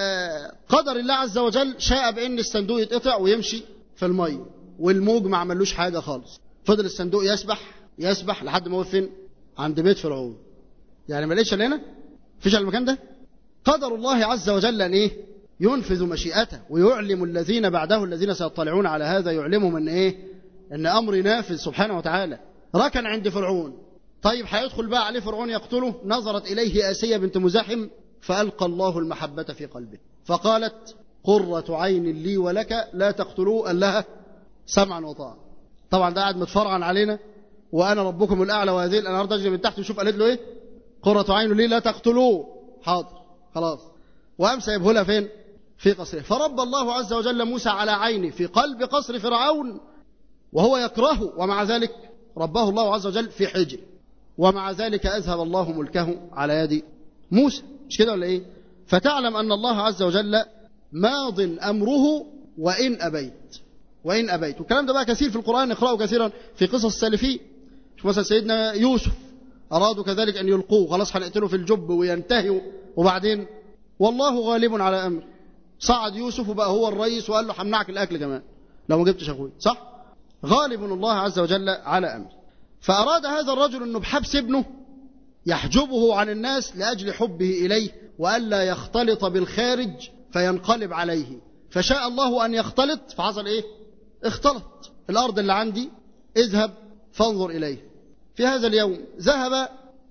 قدر الله عز وجل شاء بأن الصندوق يتقطع ويمشي في المية، والموج ما عملوش حاجة خالص. فضل الصندوق يسبح لحد ما هو فين؟ عند بيت فرعون. يعني ما لقيتش هنا، فيش المكان ده. قدر الله عز وجل أن إيه؟ ينفذ مشيئته ويعلم الذين بعده الذين سيطلعون على هذا، يعلمهم أن إيه؟ أن أمر نافذ سبحانه وتعالى. ركن عند فرعون. طيب هيدخل بقى عليه فرعون يقتله. نظرت إليه آسية بنت مزاحم فألقى الله المحبة في قلبه، فقالت: قرة عين لي ولك لا تقتلوه. قال لها: سمعا وطاعا. طبعا ده قاعد متفرعا علينا: وأنا ربكم الأعلى وهذه الأنهار تجري من تحت. وشوف قالت له إيه؟ قرة عين لي لا تقتلوه. حاضر خلاص. وقام سيبه فين؟ في قصره. فرب الله عز وجل موسى على عينه في قلب قصر فرعون وهو يكرهه، ومع ذلك رباه الله عز وجل في حجر، ومع ذلك أذهب الله ملكه على يد موسى. مش كده ولا إيه؟ فتعلم أن الله عز وجل ماض أمره وإن أبيت. والكلام ده بقى كثير في القرآن، نقرأه كثيرا في قصص السالفين. شوف مثلا سيدنا يوسف، أرادوا كذلك أن يلقوه، خلاص هنقتله في الجب وينتهوا، وبعدين والله غالب على أمره. صعد يوسف وبقى هو الرئيس، وقال له: همنعك الأكل كمان لو ما جبتش أخوي. صح؟ غالب الله عز وجل على أمره. فأراد هذا الرجل أنه بحبس ابنه يحجبه عن الناس لأجل حبه إليه، وألا يختلط بالخارج فينقلب عليه. فشاء الله أن يختلط، فحصل إيه؟ اختلط. الأرض اللي عندي اذهب فانظر إليه. في هذا اليوم ذهب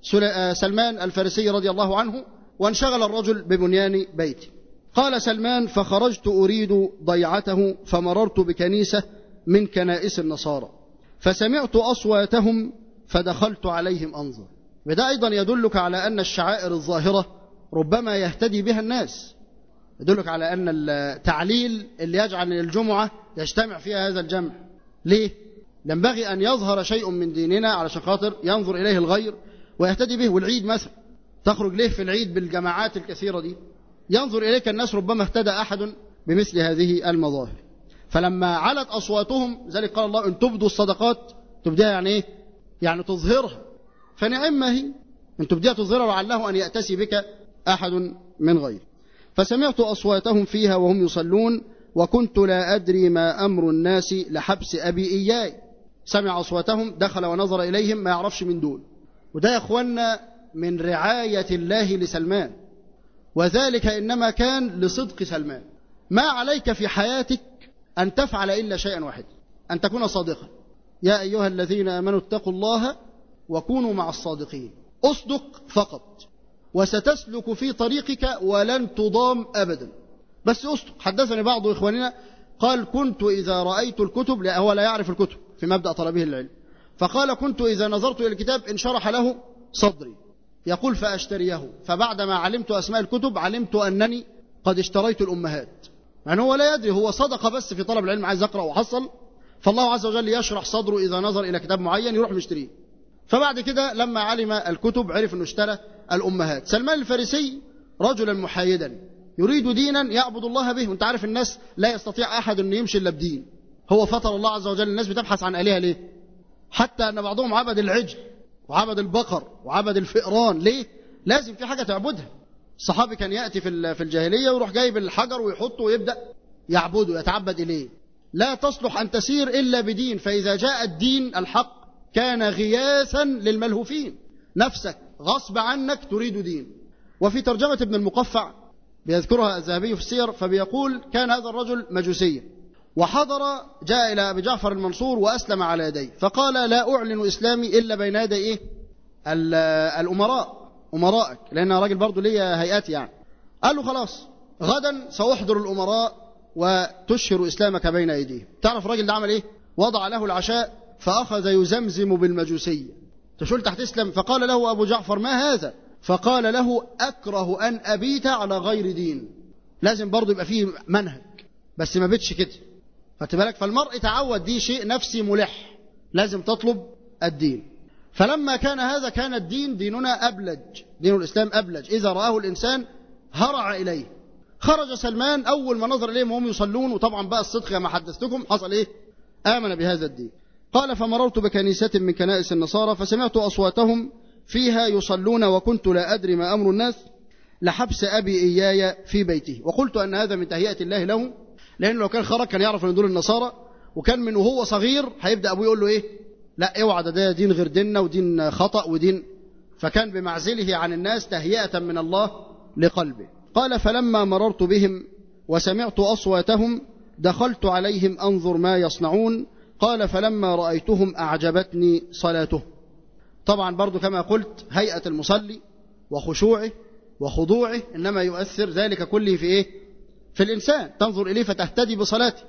سلمان الفارسي رضي الله عنه، وانشغل الرجل ببنيان بيته. قال سلمان: فخرجت أريد ضيعته، فمررت بكنيسة من كنائس النصارى، فسمعت أصواتهم فدخلت عليهم أنظر. وده أيضا يدلك على أن الشعائر الظاهرة ربما يهتدي بها الناس. يدلك على أن التعليل اللي يجعل الجمعة يجتمع فيها هذا الجمع. ليه؟ ينبغي أن يظهر شيء من ديننا علشان خاطر ينظر إليه الغير ويهتدي به. والعيد مثلا، تخرج ليه في العيد بالجماعات الكثيرة دي؟ ينظر إليك الناس، ربما اهتدى أحد بمثل هذه المظاهر. فلما علت أصواتهم، ذلك قال الله: إن تبدوا الصدقات، تبديها يعني إيه؟ يعني تظهرها، فنعم هي. إن تبديها تظهرها لعله أن يأتسي بك أحد من غير. فسمعت أصواتهم فيها وهم يصلون، وكنت لا أدري ما أمر الناس لحبس أبي إياي. سمع أصواتهم، دخل ونظر إليهم، ما يعرفش من دول. وده يا أخوانا من رعاية الله لسلمان، وذلك إنما كان لصدق سلمان. ما عليك في حياتك أن تفعل إلا شيئا واحدا: أن تكون صادقا. يا أيها الذين آمنوا اتقوا الله وكونوا مع الصادقين. أصدق فقط، وستسلك في طريقك ولن تضام أبدا، بس أصدق. حدثني بعض إخواننا قال: كنت إذا رأيت الكتب، هو لا يعرف الكتب في مبدأ طلبه العلم، فقال: كنت إذا نظرت إلى الكتاب انشرح له صدري، يقول فأشتريه، فبعدما علمت أسماء الكتب علمت أنني قد اشتريت الأمهات. يعني هو لا يدري، هو صدق بس في طلب العلم، عايز يقرأ وحصل، فالله عز وجل يشرح صدره إذا نظر إلى كتاب معين يروح مشتريه. فبعد كده لما علم الكتب عرف أنه اشترى الأمهات. سلمان الفارسي رجلا محايدا يريد دينا يعبد الله به. وانت عارف الناس لا يستطيع أحد أن يمشي إلا بدين. هو فطر الله عز وجل الناس بتبحث عن آلهة. ليه؟ حتى أن بعضهم عبد العجل وعبد البقر وعبد الفئران. ليه؟ لازم في حاجة تعبدها. الصحابي كان يأتي في الجاهلية ويروح جايب الحجر ويحطه ويبدأ يعبده يتعبد إليه. لا تصلح أن تسير إلا بدين، فإذا جاء الدين الحق كان غياثا للملهوفين. نفسك غصب عنك تريد دين. وفي ترجمة ابن المقفع بيذكرها الذهبي في السير، فبيقول: كان هذا الرجل مجوسيا، وحضر جاء إلى أبي جعفر المنصور وأسلم على يديه، فقال: لا أعلن إسلامي إلا بين يدي إيه؟ الأمراء، أمرائك، لأن راجل برضو ليه هيئات يعني. قال له: خلاص غدا سأحضر الأمراء وتشهر إسلامك بين أيديهم. تعرف الراجل ده عمل إيه؟ وضع له العشاء فأخذ يزمزم بالمجوسية. تقول هتسلم؟ فقال له أبو جعفر ما هذا؟ فقال له أكره أن أبيت على غير دين. لازم برضو يبقى فيه منهج، بس ما بيتش كده. فتبالك فالمرء تعود، دي شيء نفسي ملح، لازم تطلب الدين. فلما كان هذا كان الدين ديننا أبلج، دين الإسلام أبلج، إذا رآه الإنسان هرع إليه. خرج سلمان أول ما نظر إليهم وهم يصلون، وطبعا بقى الصدق كما حدثتكم حصل إيه؟ آمن بهذا الدين. قال فمررت بكنيسة من كنائس النصارى فسمعت أصواتهم فيها يصلون وكنت لا أدري ما أمر الناس لحبس أبي إياي في بيته، وقلت أن هذا من تهيئة الله له، لأنه لو كان خرج كان يعرف أن دول النصارى، وكان من وهو صغير هيبدأ أبوه يقول له إيه؟ لا اوعى، ده دين غير ديننا ودين خطأ ودين. فكان بمعزله عن الناس تهيئة من الله لقلبه. قال فلما مررت بهم وسمعت أصواتهم دخلت عليهم أنظر ما يصنعون. قال فلما رأيتهم أعجبتني صلاته. طبعا برضو كما قلت هيئة المصلي وخشوعه وخضوعه إنما يؤثر ذلك كله في إيه؟ في الإنسان، تنظر إليه فتهتدي بصلاته.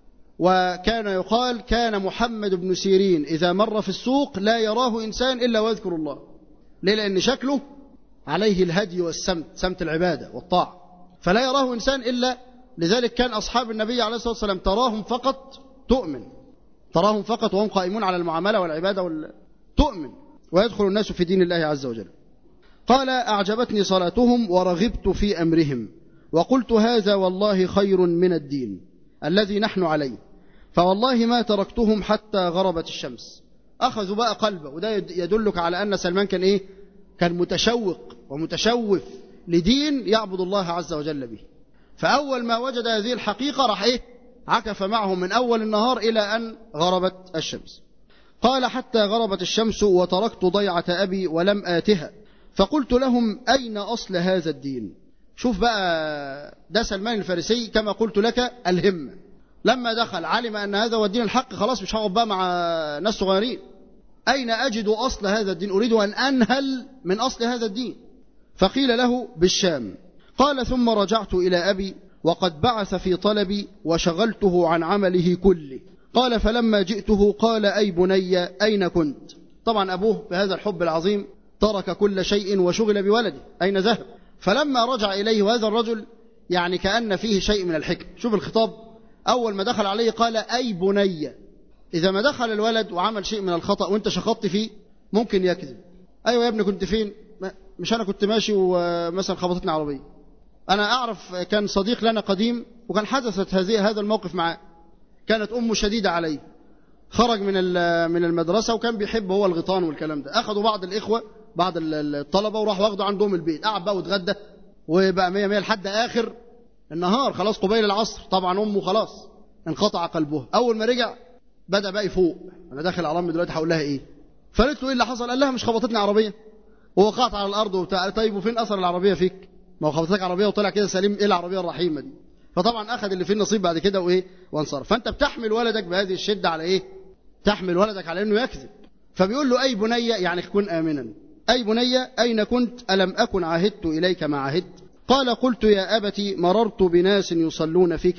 وكان يقال كان محمد بن سيرين إذا مر في السوق لا يراه إنسان إلا ويذكر الله. ليه؟ لأن شكله عليه الهدي والسمت، سمت العبادة والطاعة، فلا يراه إنسان إلا. لذلك كان أصحاب النبي عليه الصلاة والسلام تراهم فقط تؤمن، تراهم فقط وهم قائمون على المعاملة والعبادة تؤمن، ويدخل الناس في دين الله عز وجل. قال أعجبتني صلاتهم ورغبت في أمرهم، وقلت هذا والله خير من الدين الذي نحن عليه، فوالله ما تركتهم حتى غربت الشمس. أخذوا بقى قلبه، وده يدلك على أن سلمان كان إيه؟ كان متشوق ومتشوف لدين يعبد الله عز وجل به. فأول ما وجد هذه الحقيقة راح إيه؟ عكف معهم من أول النهار إلى أن غربت الشمس. قال حتى غربت الشمس وتركت ضيعة أبي ولم آتها، فقلت لهم أين أصل هذا الدين؟ شوف بقى، ده سلمان الفارسي كما قلت لك الهمة. لما دخل علم أن هذا هو الدين الحق، خلاص مش هقعد بقى مع ناس صغيرين. أين أجد أصل هذا الدين؟ أريد أن أنهل من أصل هذا الدين. فقيل له بالشام. قال ثم رجعت إلى أبي وقد بعث في طلبي وشغلته عن عمله كله. قال فلما جئته قال أي بني أين كنت؟ طبعا أبوه بهذا الحب العظيم ترك كل شيء وشغل بولده، أين ذهب؟ فلما رجع إليه وهذا الرجل يعني كأن فيه شيء من الحكم. شوف الخطاب، أول ما دخل عليه قال أي بني. إذا ما دخل الولد وعمل شيء من الخطأ وانت شخطت فيه ممكن يكذب. أيوة يا ابني كنت فين؟ مش أنا كنت ماشي ومثلا خبطتني عربية. أنا أعرف كان صديق لنا قديم وكان حدثت هذا الموقف معاه. كانت أمه شديدة عليه، خرج من المدرسة وكان بيحب هو الغيطان والكلام ده. أخذوا بعض الإخوة بعض الطلبة وراح واخدوا عندهم البيت، قعد بقى واتغدى وبقى 100 100 لحد آخر النهار، خلاص قبيل العصر. طبعا أمه خلاص انقطع قلبها. أول ما رجع بدأ بقى يفوق، أنا داخل على أمي دلوقتي هقول لها إيه؟ فقالت له إيه اللي حصل؟ قال لها مش خبطتني عربية ووقعت على الأرض وبتاع. طيب وفين أثر العربية فيك؟ ما هو خبطتك عربية وطلع كده سليم، إيه العربية الرحيمة دي؟ فطبعا أخذ اللي فيه النصيب بعد كده وإيه وانصرف. فأنت بتحمل ولدك بهذه الشدة على إيه؟ تحمل ولدك على إنه يكذب. فبيقول له أي بني يعني كن آمنا. أي بني أين كنت؟ ألم أكن عهدت إليك ما عهدت؟ قال قلت يا أبتي مررت بناس يصلون في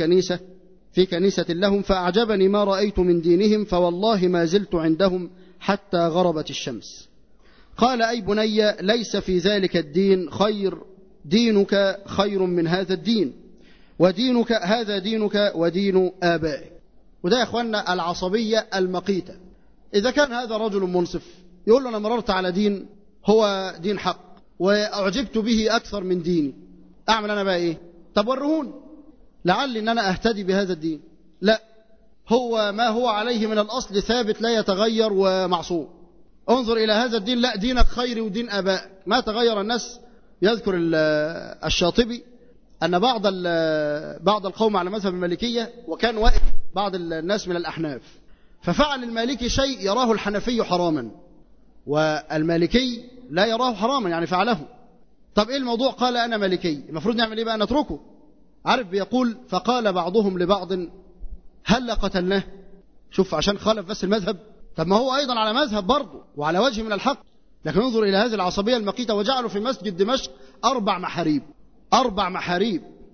كنيسة لهم فأعجبني ما رأيت من دينهم، فوالله ما زلت عندهم حتى غربت الشمس. قال أي بني ليس في ذلك الدين خير، دينك خير من هذا الدين، ودينك هذا دينك ودين آبائك. وده يا أخوانا العصبية المقيتة. إذا كان هذا رجل منصف يقول له أنا مررت على دين هو دين حق وأعجبت به أكثر من ديني، أعمل أنا بقى إيه؟ طب ورهون لعل إن أنا أهتدي بهذا الدين. لا، هو ما هو عليه من الأصل ثابت لا يتغير ومعصوم. انظر إلى هذا الدين، لا دينك خير ودين آبائك ما تغير. الناس يذكر الشاطبي أن بعض القوم على مذهب المالكية وكان واقف بعض الناس من الأحناف، ففعل المالكي شيء يراه الحنفي حراما والمالكي لا يراه حراما، يعني فعله. طب إيه الموضوع؟ قال أنا مالكي، المفروض نعمل إيه بقى؟ نتركه. عارف بيقول فقال بعضهم لبعض هل قتلناه؟ شوف عشان خالف بس المذهب. طب ما هو أيضا على مذهب برضه وعلى وجه من الحق، لكن انظر إلى هذه العصبية المقيتة. وجعلوا في مسجد دمشق 4 محاريب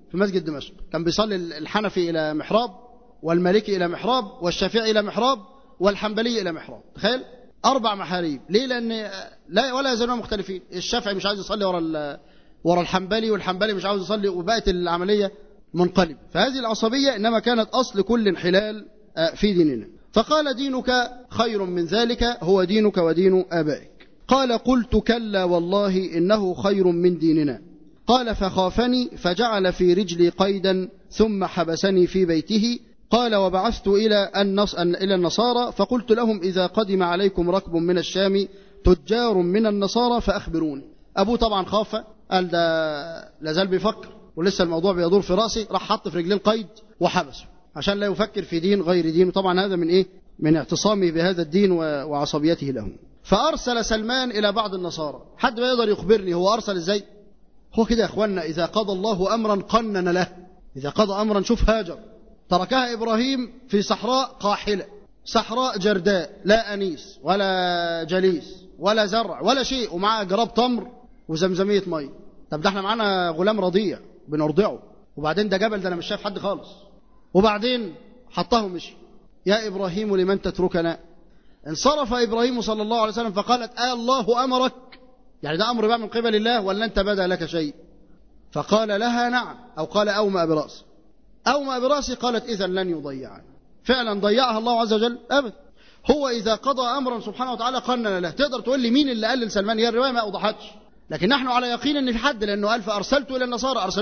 في مسجد دمشق. كان بيصلي الحنفي إلى محراب، والمالكي إلى محراب، والشافعي إلى محراب، والحنبلي إلى محراب. تخيل 4 محاريب. ليه؟ لأن لا ولا يزالون مختلفين. الشافعي مش عايز يصلي ورا الحنبلي، والحنبلي مش عاوز يصلي، وبقت العملية منقلب. فهذه العصبية إنما كانت أصل كل انحلال في ديننا. فقال دينك خير من ذلك، هو دينك ودين آبائك. قال قلت كلا والله إنه خير من ديننا. قال فخافني فجعل في رجلي قيدا ثم حبسني في بيته. قال وبعثت إلى النصارى فقلت لهم إذا قدم عليكم ركب من الشام تجار من النصارى فأخبروني. أبوه طبعا خاف، قال ده لازال بيفكر ولسه الموضوع بيدور في رأسي، راح حط في رجلين القيد وحبسه عشان لا يفكر في دين غير دينه. طبعا هذا من إيه؟ من اعتصامه بهذا الدين وعصبيته له. فأرسل سلمان إلى بعض النصارى. حد ما يقدر يخبرني هو أرسل إزاي؟ هو كده يا أخوانا، إذا قضى الله أمرا قنن له. إذا قضى أمرا، شوف هاجر تركها إبراهيم في صحراء قاحلة، صحراء جرداء، لا أنيس ولا جليس ولا زرع ولا شيء، ومعها جراب تمر وزمزمية مية. طب ده احنا معانا غلام رضيع بنرضعه، وبعدين ده جبل، ده أنا مش شايف حد خالص. وبعدين حطه مشي. يا إبراهيم لمن تتركنا؟ انصرف إبراهيم صلى الله عليه وسلم فقالت الله أمرك؟ يعني ده أمر بقى من قبل الله ولا أنت بدا لك شيء؟ فقال لها نعم، أو قال أومأ برأسي. أومأ برأسي. قالت إذا لن يضيعني. فعلا ضيعها الله عز وجل أبدا. هو إذا قضى أمرا سبحانه وتعالى قنن له. تقدر تقول لي مين اللي قال لسلمان؟ هي الرواية ما أوضحتش، لكن نحن على يقين أن في حد، لأنه قال فأرسلت إلى النصارى. أرسل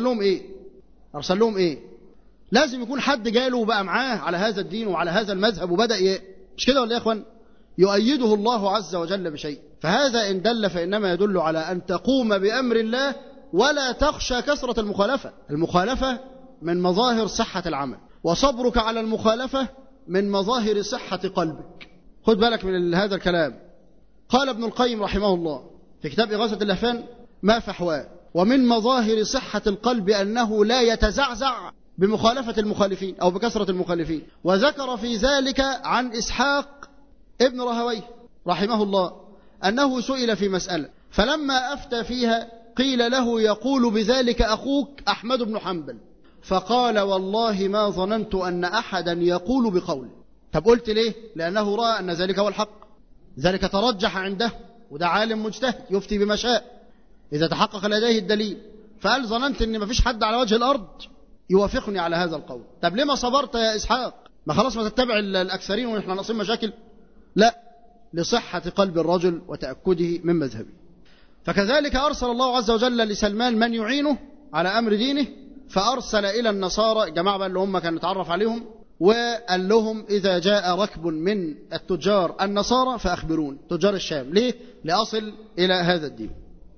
لهم إيه؟ لازم يكون حد جاله وبقى معاه على هذا الدين وعلى هذا المذهب وبدأ مش كده ولا يا إخوان؟ يؤيده الله عز وجل بشيء. فهذا إن دل فإنما يدل على أن تقوم بأمر الله ولا تخشى كثرة المخالفة. المخالفة من مظاهر صحة العمل، وصبرك على المخالفة من مظاهر صحة قلبك. خد بالك من هذا الكلام. قال ابن القيم رحمه الله في كتاب إغاثة اللهفان ما فحواه: ومن مظاهر صحة القلب أنه لا يتزعزع بمخالفة المخالفين أو بكثرة المخالفين. وذكر في ذلك عن إسحاق ابن راهويه رحمه الله أنه سئل في مسألة، فلما أفتى فيها قيل له يقول بذلك أخوك أحمد بن حنبل، فقال والله ما ظننت أن أحدا يقول بقول. طب قلت ليه؟ لأنه رأى أن ذلك هو الحق، ذلك ترجح عنده، وده عالم مجتهد يفتي بما شاء إذا تحقق لديه الدليل. فقال ظننت أن مفيش حد على وجه الأرض يوافقني على هذا القول. طب ليه ما صبرت يا إسحاق؟ ما خلاص ما تتبع الأكثرين ونحن ناقصين مشاكل؟ لا، لصحة قلب الرجل وتأكده من مذهبه. فكذلك أرسل الله عز وجل لسلمان من يعينه على أمر دينه، فأرسل إلى النصارى جماعة اللي هم كان نتعرف عليهم، وقال لهم إذا جاء ركب من التجار النصارى فأخبرون، تجار الشام. ليه؟ لأصل إلى هذا الدين.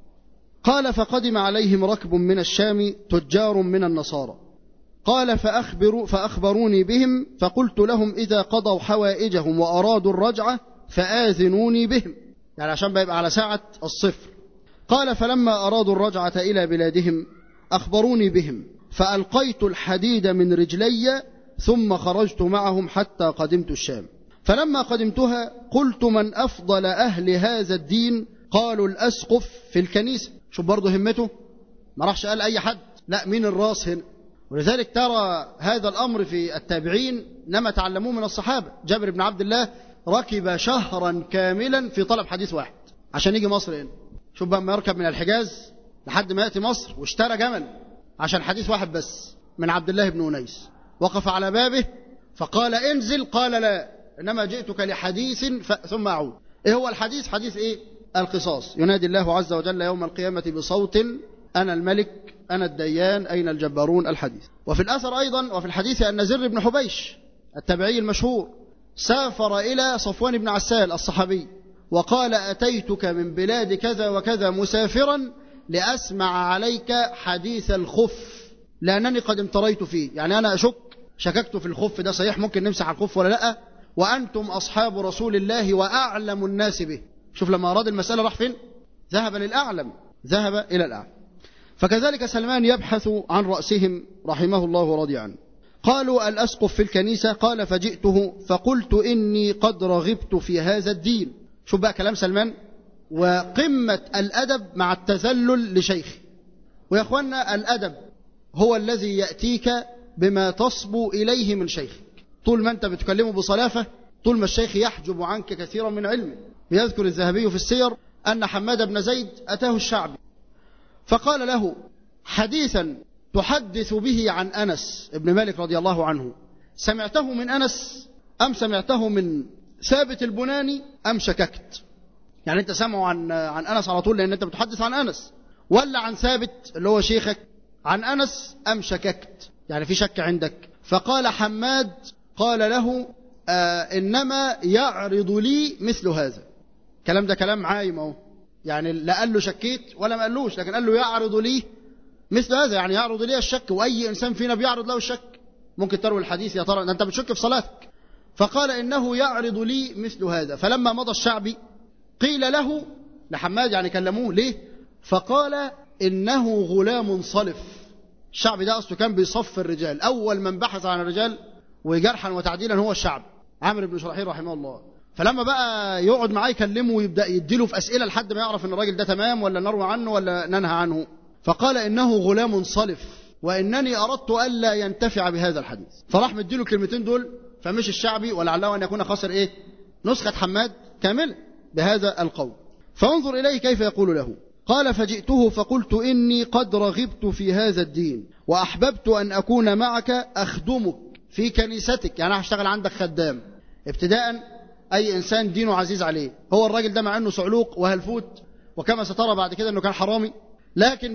قال فقدم عليهم ركب من الشام تجار من النصارى. قال فأخبروني بهم، فقلت لهم إذا قضوا حوائجهم وأرادوا الرجعة فآذنوني بهم، يعني عشان بيبقى على ساعة الصفر. قال فلما أرادوا الرجعة إلى بلادهم أخبروني بهم، فألقيت الحديد من رجلي ثم خرجت معهم حتى قدمت الشام. فلما قدمتها قلت من أفضل أهل هذا الدين؟ قالوا الأسقف في الكنيسة. شوف برضه همته، ما راحش قال أي حد، لا، مين الراس هنا. ولذلك ترى هذا الأمر في التابعين إنما تعلموه من الصحابة. جابر بن عبد الله ركب شهرا كاملا في طلب حديث واحد عشان يجي مصر هنا. شوف بقى ما يركب من الحجاز لحد ما يأتي مصر، واشترى جمل عشان حديث واحد بس من عبد الله بن أنيس. وقف على بابه فقال انزل، قال لا، إنما جئتك لحديث ثم أعود. إيه هو الحديث؟ حديث إيه؟ القصاص. ينادي الله عز وجل يوم القيامة بصوت أنا الملك أنا الديان أين الجبارون، الحديث. وفي الأثر أيضا وفي الحديث أن زر بن حبيش التابعي المشهور سافر إلى صفوان بن عسال الصحابي وقال أتيتك من بلاد كذا وكذا مسافرا لأسمع عليك حديث الخف لأنني قد امتريت فيه، يعني أنا شككت في الخف ده صحيح ممكن نمسح على الخف ولا لا، وأنتم أصحاب رسول الله وأعلم الناس به. شوف لما أراد المسألة راح فين؟ ذهب للأعلم، ذهب إلى الأعلم. فكذلك سلمان يبحث عن رأسهم رحمه الله ورضي عنه. قالوا الأسقف في الكنيسة. قال فجئته فقلت إني قد رغبت في هذا الدين. شوف بقى كلام سلمان وقمة الأدب مع التذلل لشيخه. ويا أخوانا الأدب هو الذي يأتيك بما تصبو إليه من شيخك. طول ما أنت بتكلمه بصلافة، طول ما الشيخ يحجب عنك كثيرا من علمه. يذكر الذهبي في السير أن حماد بن زيد أتاه الشعبي فقال له: حديثا تحدث به عن أنس بن مالك رضي الله عنه، سمعته من أنس أم سمعته من ثابت البناني أم شككت؟ يعني أنت سمعه عن أنس على طول لأن أنت بتحدث عن أنس، ولا عن ثابت اللي هو شيخك عن أنس أم شككت؟ يعني في شك عندك. فقال حماد قال له: إنما يعرض لي مثل هذا. كلام ده كلام عايم اهو، يعني لا قال له شكيت ولا ما قالوش، لكن قال له يعرض لي مثل هذا، يعني يعرض لي الشك. وأي إنسان فينا بيعرض له الشك. ممكن تروي الحديث يا ترى أنت بتشك في صلاتك، فقال إنه يعرض لي مثل هذا. فلما مضى الشعبي قيل له لحماد، يعني كلموه ليه؟ فقال إنه غلام صلف. الشعبي ده أصله كان بيصف الرجال، أول من بحث عن الرجال وجرحا وتعديلا هو الشعبي عامر بن شرحيل رحمه الله. فلما بقى يقعد معاه يكلمه ويبدأ يديله في أسئلة لحد ما يعرف إن الراجل ده تمام ولا نروي عنه ولا ننهى عنه، فقال إنه غلام صلف وإنني أردت ألا ينتفع بهذا الحديث. فراح مديله الكلمتين دول، فمش الشعبي ولعله أن يكون خسر إيه؟ نسخة حماد كاملة بهذا القول. فانظر إليه كيف يقول له. قال: فجئته فقلت إني قد رغبت في هذا الدين وأحببت أن أكون معك أخدمك في كنيستك، يعني هشتغل عندك خدام. ابتداء أي إنسان دينه عزيز عليه. هو الراجل ده مع أنه صعلوق وهلفوت، وكما سترى بعد كده أنه كان حرامي، لكن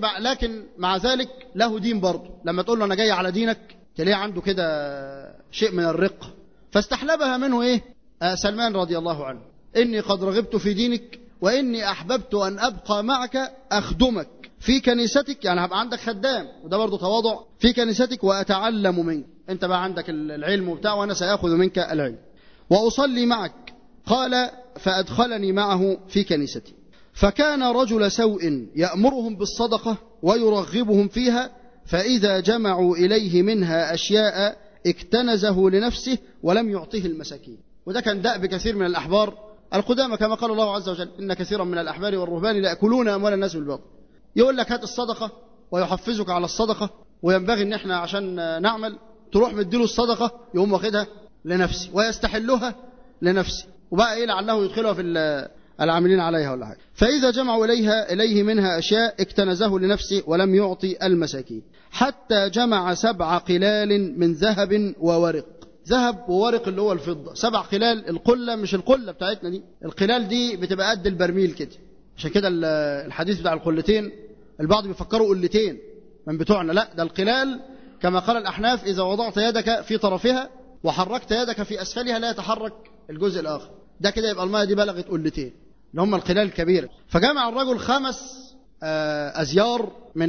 مع ذلك له دين برضه. لما تقول له أنا جاي على دينك تلاقيه عنده كده شيء من الرقة. فاستحلبها منه إيه؟ سلمان رضي الله عنه: إني قد رغبت في دينك وإني أحببت أن أبقى معك أخدمك في كنيستك، يعني هبقى عندك خدام، وده برضه تواضع، في كنيستك وأتعلم منك. أنت بقى عندك العلم وبتاع وأنا سأخذ منك العلم وأصلي معك. قال: فأدخلني معه في كنيستي. فكان رجل سوء يأمرهم بالصدقة ويرغبهم فيها، فإذا جمعوا إليه منها أشياء اكتنزه لنفسه ولم يعطيه المساكين. وده كان دأب كثير من الأحبار القدامى، كما قال الله عز وجل: إن كثيرا من الأحبار والرهبان ليأكلون أموال الناس بالباطل. يقول لك هات الصدقة ويحفزك على الصدقة، وينبغي إن احنا عشان نعمل تروح مديله الصدقة يقوم واخدها لنفسي ويستحلها لنفسي، وبقى إيه لعله يدخلها في العاملين عليها ولا حاجة. فإذا جمعوا إليه منها أشياء اكتنزه لنفسه ولم يعطي المساكين، حتى جمع 7 قلال من ذهب وورق. ذهب وورق اللي هو الفضة، 7 قلال. القلة مش القلة بتاعتنا دي، القلال دي بتبقى قد البرميل كده. عشان كده الحديث بتاع القلتين البعض بيفكروا قلتين من بتوعنا، لا، ده القلال كما قال الأحناف: إذا وضعت يدك في طرفها وحركت يدك في أسفلها لا يتحرك الجزء الآخر. ده كده يبقى المية دي بلغت قلتين اللي هم القلال الكبيرة. فجمع الرجل 5 أزيار من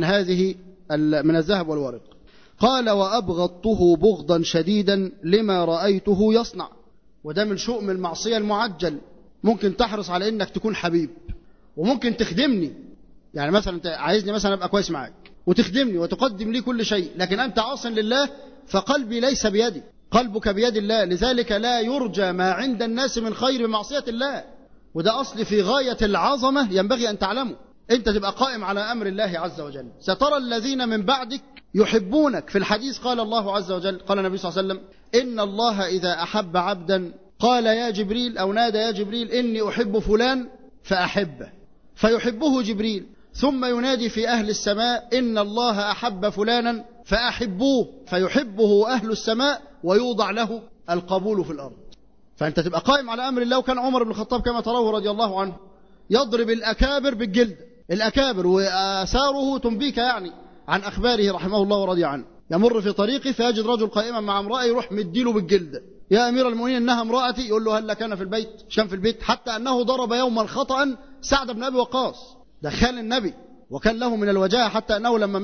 من الذهب والورق. قال: وأبغضته بغضا شديدا لما رأيته يصنع. وده من شؤم المعصية المعجل. ممكن تحرص على إنك تكون حبيب وممكن تخدمني، يعني مثلا أنت عايزني مثلا أبقى كويس معاك وتخدمني وتقدم لي كل شيء، لكن أنت عاص لله فقلبي ليس بيدي، قلبك بيد الله. لذلك لا يرجى ما عند الناس من خير بمعصية الله. وده أصل في غاية العظمة ينبغي أن تعلمه. أنت تبقى قائم على أمر الله عز وجل. سترى الذين من بعدك يحبونك. في الحديث قال الله عز وجل، قال النبي صلى الله عليه وسلم: إن الله إذا أحب عبدا قال يا جبريل، أو نادى يا جبريل إني أحب فلان فأحبه، فيحبه جبريل، ثم ينادي في أهل السماء: إن الله أحب فلانا فأحبوه، فيحبه أهل السماء ويوضع له القبول في الأرض. فأنت تبقى قائم على أمر الله. وكان عمر بن الخطاب كما تروه رضي الله عنه يضرب الأكابر بالجلد، الأكابر، وآثاره تنبيك يعني عن أخباره رحمه الله ورضي عنه. يمر في طريقه فيجد رجل قائما مع امرأة، يروح مديله بالجلد: يا أمير المؤمنين إنها امرأتي. يقول له: هل كان في البيت؟ مش كان في البيت. حتى أنه ضرب يوما خطأ سعد بن أبي وقاص، ده خال النبي وكان له من الوجاهة، حتى أنه لما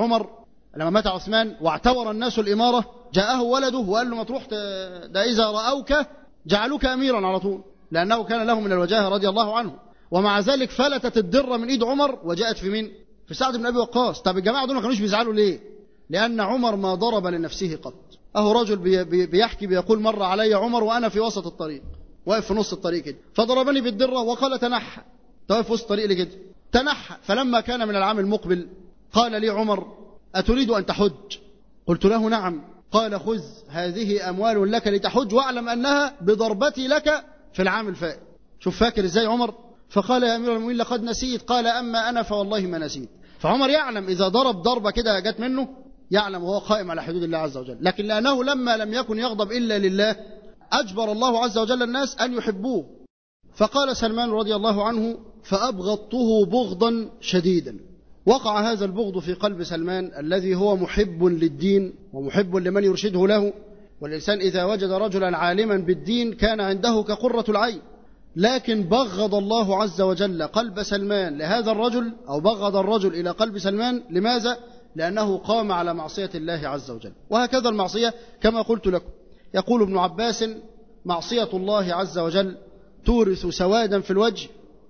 مات عثمان واعتبر الناس الإمارة، جاءه ولده وقال له: ما تروح ده إذا رأوك جعلوك أميرا على طول، لأنه كان له من الوجاهة رضي الله عنه. ومع ذلك فلتت الدرة من إيد عمر وجاءت في مين؟ في سعد بن أبي وقاص. طب الجماعة دول ما كانوش بيزعلوا ليه؟ لأن عمر ما ضرب لنفسه قط. أهو رجل بيحكي بيقول: مر علي عمر وأنا في وسط الطريق، واقف في نص الطريق كده، فضربني بالدرة وقال: تنحى. واقف في وسط الطريق ليه كده؟ تنحى. فلما كان من العام المقبل قال لي عمر: أتريد أن تحج؟ قلت له نعم. قال خذ هذه أموال لك لتحج، واعلم أنها بضربتي لك في العام الفائت. شوف فاكر إزاي عمر. فقال يا أمير المؤمنين لقد نسيت. قال أما أنا فوالله ما نسيت. فعمر يعلم إذا ضرب ضربة كده جت منه، يعلم وهو قائم على حدود الله عز وجل، لكن لأنه لما لم يكن يغضب إلا لله أجبر الله عز وجل الناس أن يحبوه. فقال سلمان رضي الله عنه فأبغضته بغضا شديدا. وقع هذا البغض في قلب سلمان الذي هو محب للدين ومحب لمن يرشده له، والإنسان إذا وجد رجلا عالما بالدين كان عنده كقرة العين. لكن بغض الله عز وجل قلب سلمان لهذا الرجل، أو بغض الرجل إلى قلب سلمان. لماذا؟ لأنه قام على معصية الله عز وجل. وهكذا المعصية كما قلت لكم. يقول ابن عباس معصية الله عز وجل تورث سوادا في الوجه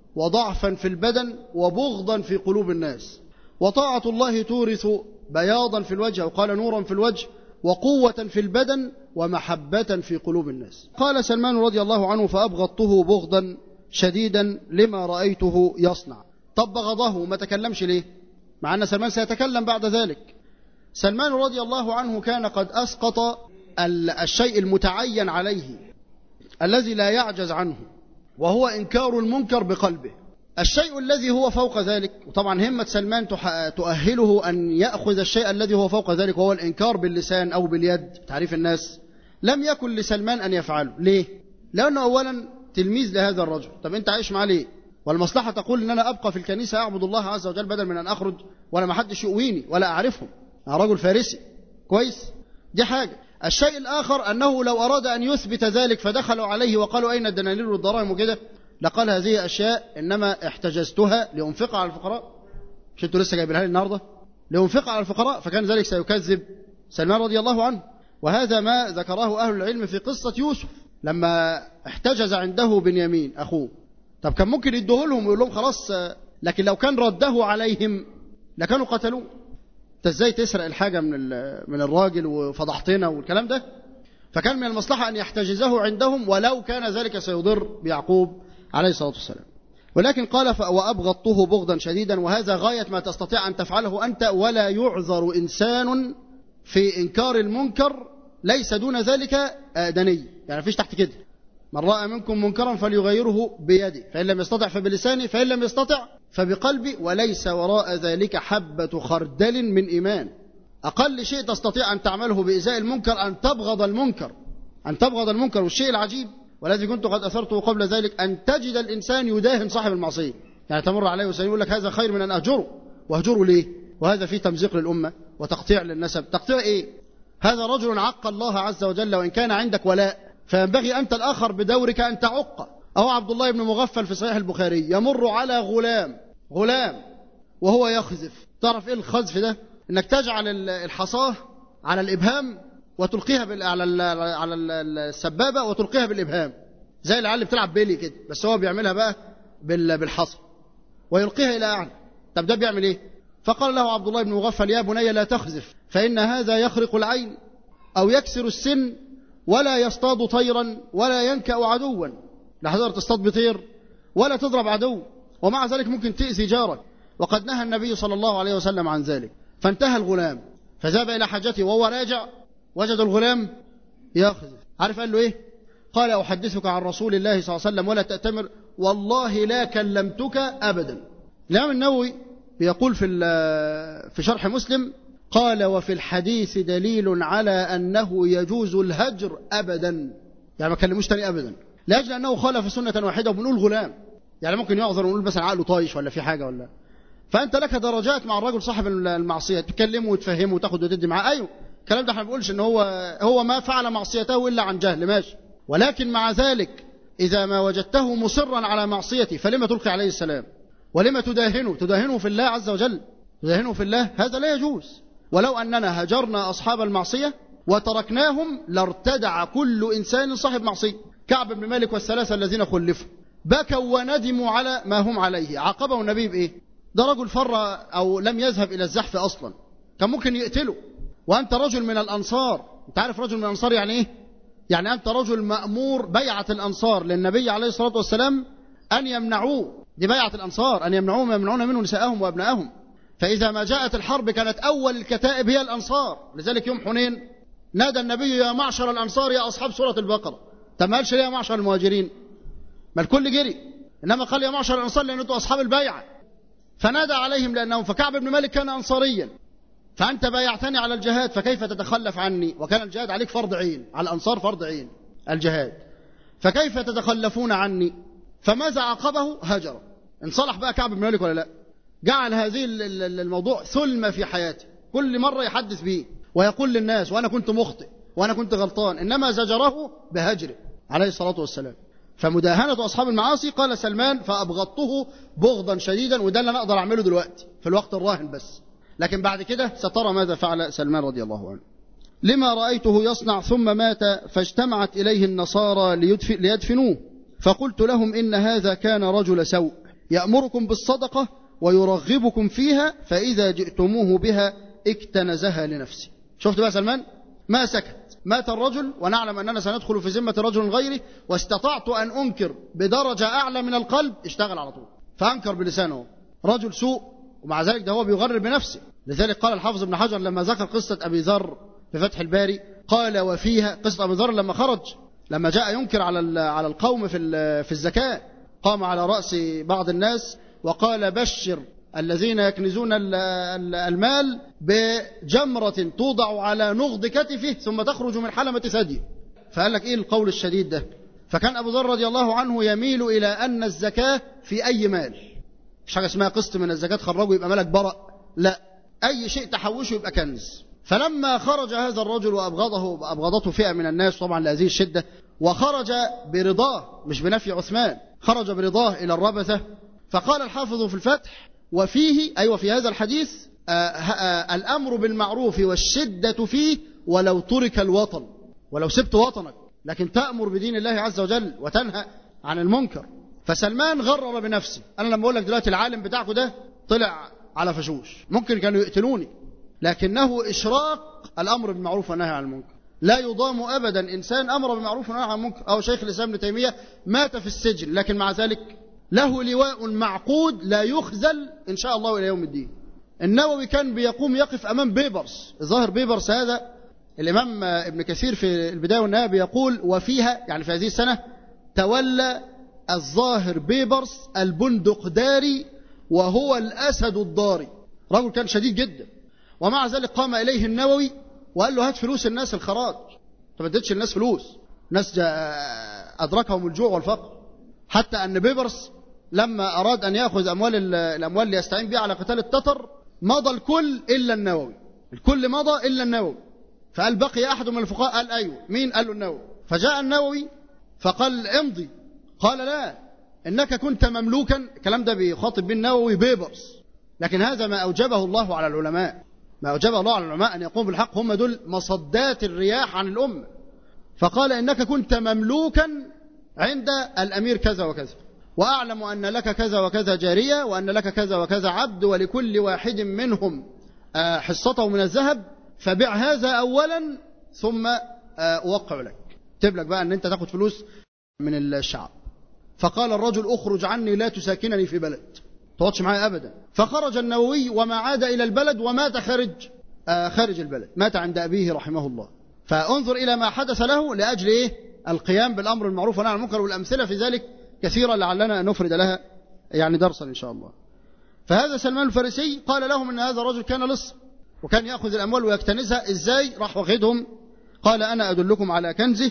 وضعفا في البدن وبغضا في قلوب الناس، وطاعة الله تورث بياضا في الوجه، وقال نورا في الوجه، وقوة في البدن ومحبة في قلوب الناس. قال سلمان رضي الله عنه فأبغضته بغضا شديدا لما رأيته يصنع. طب بغضه ما تكلمش ليه؟ مع أن سلمان سيتكلم بعد ذلك. سلمان رضي الله عنه كان قد أسقط الشيء المتعين عليه الذي لا يعجز عنه، وهو إنكار المنكر بقلبه. الشيء الذي هو فوق ذلك، وطبعا همة سلمان تؤهله أن يأخذ الشيء الذي هو فوق ذلك وهو الإنكار باللسان أو باليد تعريف الناس، لم يكن لسلمان أن يفعله. ليه؟ لأنه أولا تلميذ لهذا الرجل. طب أنت عايش معاه ليه؟ والمصلحة تقول أن أنا أبقى في الكنيسة أعبد الله عز وجل بدل من أن أخرج ولا ما حدش يؤويني ولا أعرفهم، أنا رجل فارسي كويس. دي حاجة. الشيء الآخر أنه لو أراد أن يثبت ذلك فدخلوا عليه وقالوا أين الدنانير والدراهم وكده، لقال هذه أشياء إنما احتجزتها لأنفقها على الفقراء. مش أنتوا لسه جايبينها لي النهارده؟ لأنفقها على الفقراء. فكان ذلك سيكذب سلمان رضي الله عنه. وهذا ما ذكره أهل العلم في قصة يوسف لما احتجز عنده بنيامين أخوه. طب كان ممكن يديه لهم ويقول لهم خلاص، لكن لو كان رده عليهم لكانوا قتلوه. انت ازاي تسرق الحاجة من الراجل وفضحتنا والكلام ده؟ فكان من المصلحة أن يحتجزه عندهم ولو كان ذلك سيضر بيعقوب عليه الصلاة والسلام. ولكن قال وأبغضته بغضا شديدا، وهذا غاية ما تستطيع أن تفعله أنت، ولا يعذر إنسان في إنكار المنكر ليس دون ذلك آدني. يعني مفيش تحت كده. من رأى منكم منكرا فليغيره بيده، فإن لم يستطع فبلسانه، فإن لم يستطع فبقلبه، وليس وراء ذلك حبة خردل من إيمان. أقل شيء تستطيع أن تعمله بإزاء المنكر أن تبغض المنكر، أن تبغض المنكر. والشيء العجيب والذي كنت قد أثرته قبل ذلك أن تجد الإنسان يداهن صاحب المعصية، يعني تمر عليه وسيقول لك هذا خير من أن أهجره. وأهجره ليه؟ وهذا فيه تمزيق للأمة وتقطيع للنسب. تقطيع إيه؟ هذا رجل عق الله عز وجل، وإن كان عندك ولاء فينبغي أنت الآخر بدورك أن تعق. أو عبد الله بن مغفل في صحيح البخاري يمر على غلام وهو يخذف. تعرف إيه الخذف ده؟ إنك تجعل الحصاة على الإبهام وتلقيها على السبابة وتلقيها بالإبهام، زي العيال اللي بتلعب بيلي كده، بس هو بيعملها بقى بالحصى ويلقيها إلى أعلى. طب ده بيعمل إيه؟ فقال له عبد الله بن مغفل يا بني لا تخذف، فإن هذا يخرق العين أو يكسر السن ولا يصطاد طيرا ولا ينكأ عدوا. لا تقدر تصطاد بطير ولا تضرب عدو، ومع ذلك ممكن تأذي جارك. وقد نهى النبي صلى الله عليه وسلم عن ذلك. فانتهى الغلام فذهب إلى حاجته، وهو راجع وجد الغلام يخذف. عارف قال له إيه؟ قال أحدثك عن رسول الله صلى الله عليه وسلم ولا تأتمر، والله لا كلمتك أبدا. الإمام النووي بيقول في شرح مسلم قال وفي الحديث دليل على أنه يجوز الهجر أبدا، يعني ما كلموش تاني أبدا، لأجل أنه خالف سنة واحدة. وبنقول غلام، يعني ممكن يعذر ونقول مثلا عقله طايش ولا في حاجة ولا. فأنت لك درجات مع الرجل صاحب المعصية، تكلمه وتفهمه وتاخد وتدي معاه. أيوه الكلام ده احنا ما بنقولش ان هو ما فعل معصيته إلا عن جهل، ماشي. ولكن مع ذلك إذا ما وجدته مصرا على معصيته فلما تلقي عليه السلام؟ ولما تداهنه في الله عز وجل، تداهنه في الله، هذا لا يجوز. ولو أننا هجرنا أصحاب المعصية وتركناهم لارتدع كل إنسان صاحب معصية. كعب بن مالك والثلاثة الذين خلفوا بكوا وندموا على ما هم عليه. عاقبه النبي بإيه؟ ده رجل فر أو لم يذهب إلى الزحف أصلا، كان ممكن يقتله. وأنت رجل من الأنصار. أنت عارف رجل من الأنصار يعني إيه؟ يعني أنت رجل مأمور بيعة الأنصار للنبي عليه الصلاة والسلام أن يمنعوه. دي بيعة الأنصار، أن يمنعوه ما يمنعون منه نساءهم وأبنائهم. فإذا ما جاءت الحرب كانت أول الكتائب هي الأنصار. لذلك يوم حنين نادى النبي يا معشر الأنصار يا أصحاب سورة البقرة. طب ما قالش ليه يا معشر المهاجرين؟ ما الكل جري، إنما قال يا معشر الأنصار لأن أنتم أصحاب البيعة، فنادى عليهم لأنهم. فكعب بن مالك كان أنصاريا، فأنت بايعتني على الجهاد فكيف تتخلف عني؟ وكان الجهاد عليك فرض عين، على الأنصار فرض عين الجهاد، فكيف تتخلفون عني؟ فماذا عقبه؟ هجر. انصلح بقى كعب بن مالك ولا لا؟ جعل هذه الموضوع ثلمة في حياته، كل مرة يحدث به ويقول للناس وأنا كنت مخطئ وأنا كنت غلطان، إنما زجره بهجره عليه الصلاة والسلام. فمداهنة أصحاب المعاصي قال سلمان فأبغضته بغضا شديدا، وده اللي أنا أقدر أعمله دلوقتي في الوقت الراهن بس، لكن بعد كده سترى ماذا فعل سلمان رضي الله عنه. لما رأيته يصنع ثم مات فاجتمعت إليه النصارى ليدفنوه، فقلت لهم إن هذا كان رجل سوء يأمركم بالصدقة ويرغبكم فيها، فإذا جئتموه بها اكتنزها لنفسه. شفت بقى سلمان ما سكت، مات الرجل ونعلم أننا سندخل في ذمة رجل غيره، واستطعت أن أنكر بدرجة أعلى من القلب، اشتغل على طول فأنكر بلسانه رجل سوء، ومع ذلك ده هو بيغرر بنفسه. لذلك قال الحافظ ابن حجر لما ذكر قصة أبي ذر في فتح الباري قال وفيها قصة أبي ذر لما خرج، لما جاء ينكر على القوم في الزكاة، قام على رأس بعض الناس وقال بشر الذين يكنزون المال بجمرة توضع على نغض كتفه ثم تخرج من حلمة ثديه. فقال لك إيه القول الشديد ده؟ فكان أبو ذر رضي الله عنه يميل إلى أن الزكاة في أي مال، مش حاجة اسمها قسط من الزكاة خرجه يبقى مالك برأ، لا، أي شيء تحوشه يبقى كنز. فلما خرج هذا الرجل وأبغضته فئة من الناس طبعا لهذه الشدة، وخرج برضاه مش بنفي عثمان، خرج برضاه إلى الربثة، فقال الحافظ في الفتح وفيه أيوة في هذا الحديث الأمر بالمعروف والشدة فيه ولو ترك الوطن، ولو سبت وطنك لكن تأمر بدين الله عز وجل وتنهى عن المنكر. فسلمان غرر بنفسه. أنا لما أقول لك دلوقتي العالم بتاعكم ده طلع على فشوش ممكن كانوا يقتلوني، لكنه إشراق الأمر بالمعروف والنهي عن المنكر. لا يضام أبدا إنسان أمر بالمعروف والنهي عن المنكر. أو شيخ الإسلام ابن تيمية مات في السجن، لكن مع ذلك له لواء معقود لا يخزل إن شاء الله إلى يوم الدين. النووي كان بيقوم يقف أمام بيبرس، الظاهر بيبرس هذا الإمام ابن كثير في البداية والنهاية بيقول وفيها يعني في هذه السنة تولى الظاهر بيبرس البندقداري وهو الأسد الضاري، رجل كان شديد جدا، ومع ذلك قام إليه النووي وقال له هات فلوس الناس الخراج، ما اديتش الناس فلوس، ناس أدركهم الجوع والفقر، حتى أن بيبرس لما أراد أن يأخذ الأموال ليستعين بها على قتال التتر مضى الكل إلا النووي، الكل مضى إلا النووي، فقال بقي أحد من الفقهاء؟ قال أيوه. مين؟ قال له النووي. فجاء النووي فقال امضي، قال لا إنك كنت مملوكا. الكلام ده بيخاطب به النووي بيبرس، لكن هذا ما أوجبه الله على العلماء، ما أوجبه الله على العلماء أن يقوموا بالحق، هم دول مصدات الرياح عن الأمة. فقال إنك كنت مملوكا عند الأمير كذا وكذا، وأعلم أن لك كذا وكذا جارية، وأن لك كذا وكذا عبد، ولكل واحد منهم حصته من الذهب، فبيع هذا أولا ثم أوقع لك، اكتب لك بقى أن أنت تاخد فلوس من الشعب. فقال الرجل اخرج عني لا تساكنني في بلد، تقعدش معايا أبدا. فخرج النووي وما عاد إلى البلد ومات خارج البلد، مات عند أبيه رحمه الله. فانظر إلى ما حدث له لأجل إيه؟ القيام بالأمر المعروف والنهي عن المنكر، والأمثلة في ذلك كثيرة لعلنا أن نفرد لها يعني درسا إن شاء الله. فهذا سلمان الفارسي قال لهم إن هذا الرجل كان لص وكان يأخذ الأموال ويكتنزها. إزاي؟ راح واخدهم، قال أنا أدلكم على كنزه.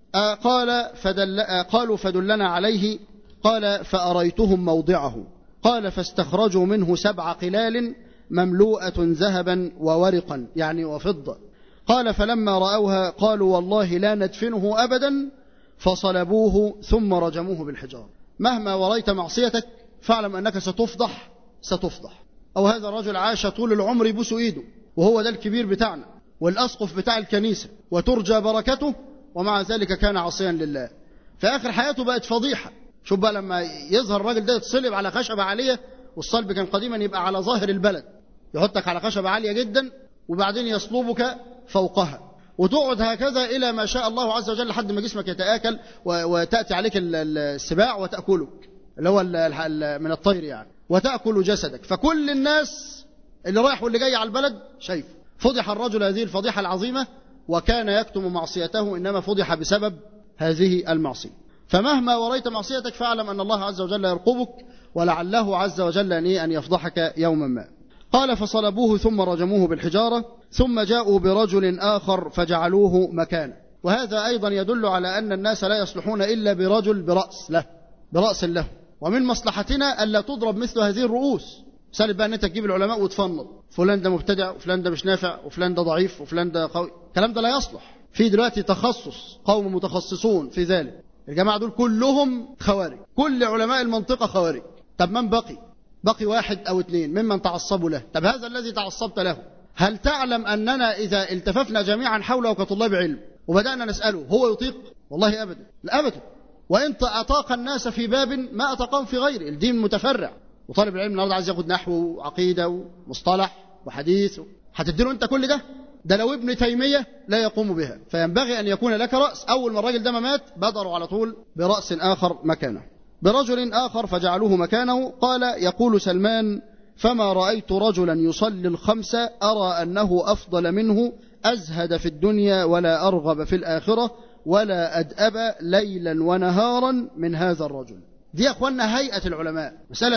قالوا فدلنا عليه. قال فأريتهم موضعه. قال فاستخرجوا منه 7 قلال مملوءة ذهبا وورقا يعني وفضة. قال فلما رأوها قالوا والله لا ندفنه أبدا، فصلبوه ثم رجموه بالحجار. مهما وريت معصيتك فاعلم أنك ستفضح. أو هذا الرجل عاش طول العمر يبوس إيده، وهو ده الكبير بتاعنا والأسقف بتاع الكنيسة وترجى بركته، ومع ذلك كان عصيا لله. في آخر حياته بقت فضيحة. شوف بقى لما يظهر الراجل ده يتصلب على خشبة عالية، والصلب كان قديما يبقى على ظاهر البلد، يحطك على خشبة عالية جدا وبعدين يصلبك فوقها، وتقعد هكذا إلى ما شاء الله عز وجل لحد ما جسمك يتآكل وتأتي عليك السباع وتأكلك، اللي هو من الطير يعني، وتأكل جسدك. فكل الناس اللي رايح واللي جاي على البلد شايف. فضح الرجل هذه الفضيحة العظيمة وكان يكتم معصيته، إنما فضح بسبب هذه المعصية. فمهما وريت معصيتك فاعلم أن الله عز وجل يرقبك، ولعله عز وجل أن يفضحك يوما ما. قال فصلبوه ثم رجموه بالحجارة ثم جاءوا برجل آخر فجعلوه مكانه. وهذا أيضا يدل على أن الناس لا يصلحون إلا برجل برأس له. ومن مصلحتنا ألا تضرب مثل هذه الرؤوس. سالب بقى أن أنت تجيب العلماء وتفنض فلان ده مبتدع وفلان ده مش نافع وفلان ده ضعيف وفلان ده قوي. الكلام ده لا يصلح. في دلوقتي تخصص قوم متخصصون في ذلك. الجماعة دول كلهم خوارج، كل علماء المنطقة خوارج. طب من بقي واحد أو اثنين ممن تعصبوا له. طب هذا الذي تعصبت له، هل تعلم أننا إذا التففنا جميعا حوله كطلاب علم وبدأنا نسأله هو يطيق؟ والله أبدا، لا أبدا. وإن أطاق الناس في باب ما أطاقهم في غيره. الدين متفرع، وطالب العلم النهارده عايز ياخد نحو وعقيدة ومصطلح وحديث، هتديله أنت كل ده لو ابن تيمية لا يقوم بها. فينبغي أن يكون لك رأس. أول ما الراجل ده ما مات بدروا على طول برأس آخر مكانه، برجل آخر فجعلوه مكانه. قال يقول سلمان فما رأيت رجلا يصلي الخمسة أرى أنه أفضل منه، أزهد في الدنيا ولا أرغب في الآخرة ولا أدأب ليلا ونهارا من هذا الرجل. دي يا أخوانا هيئة العلماء. مسألة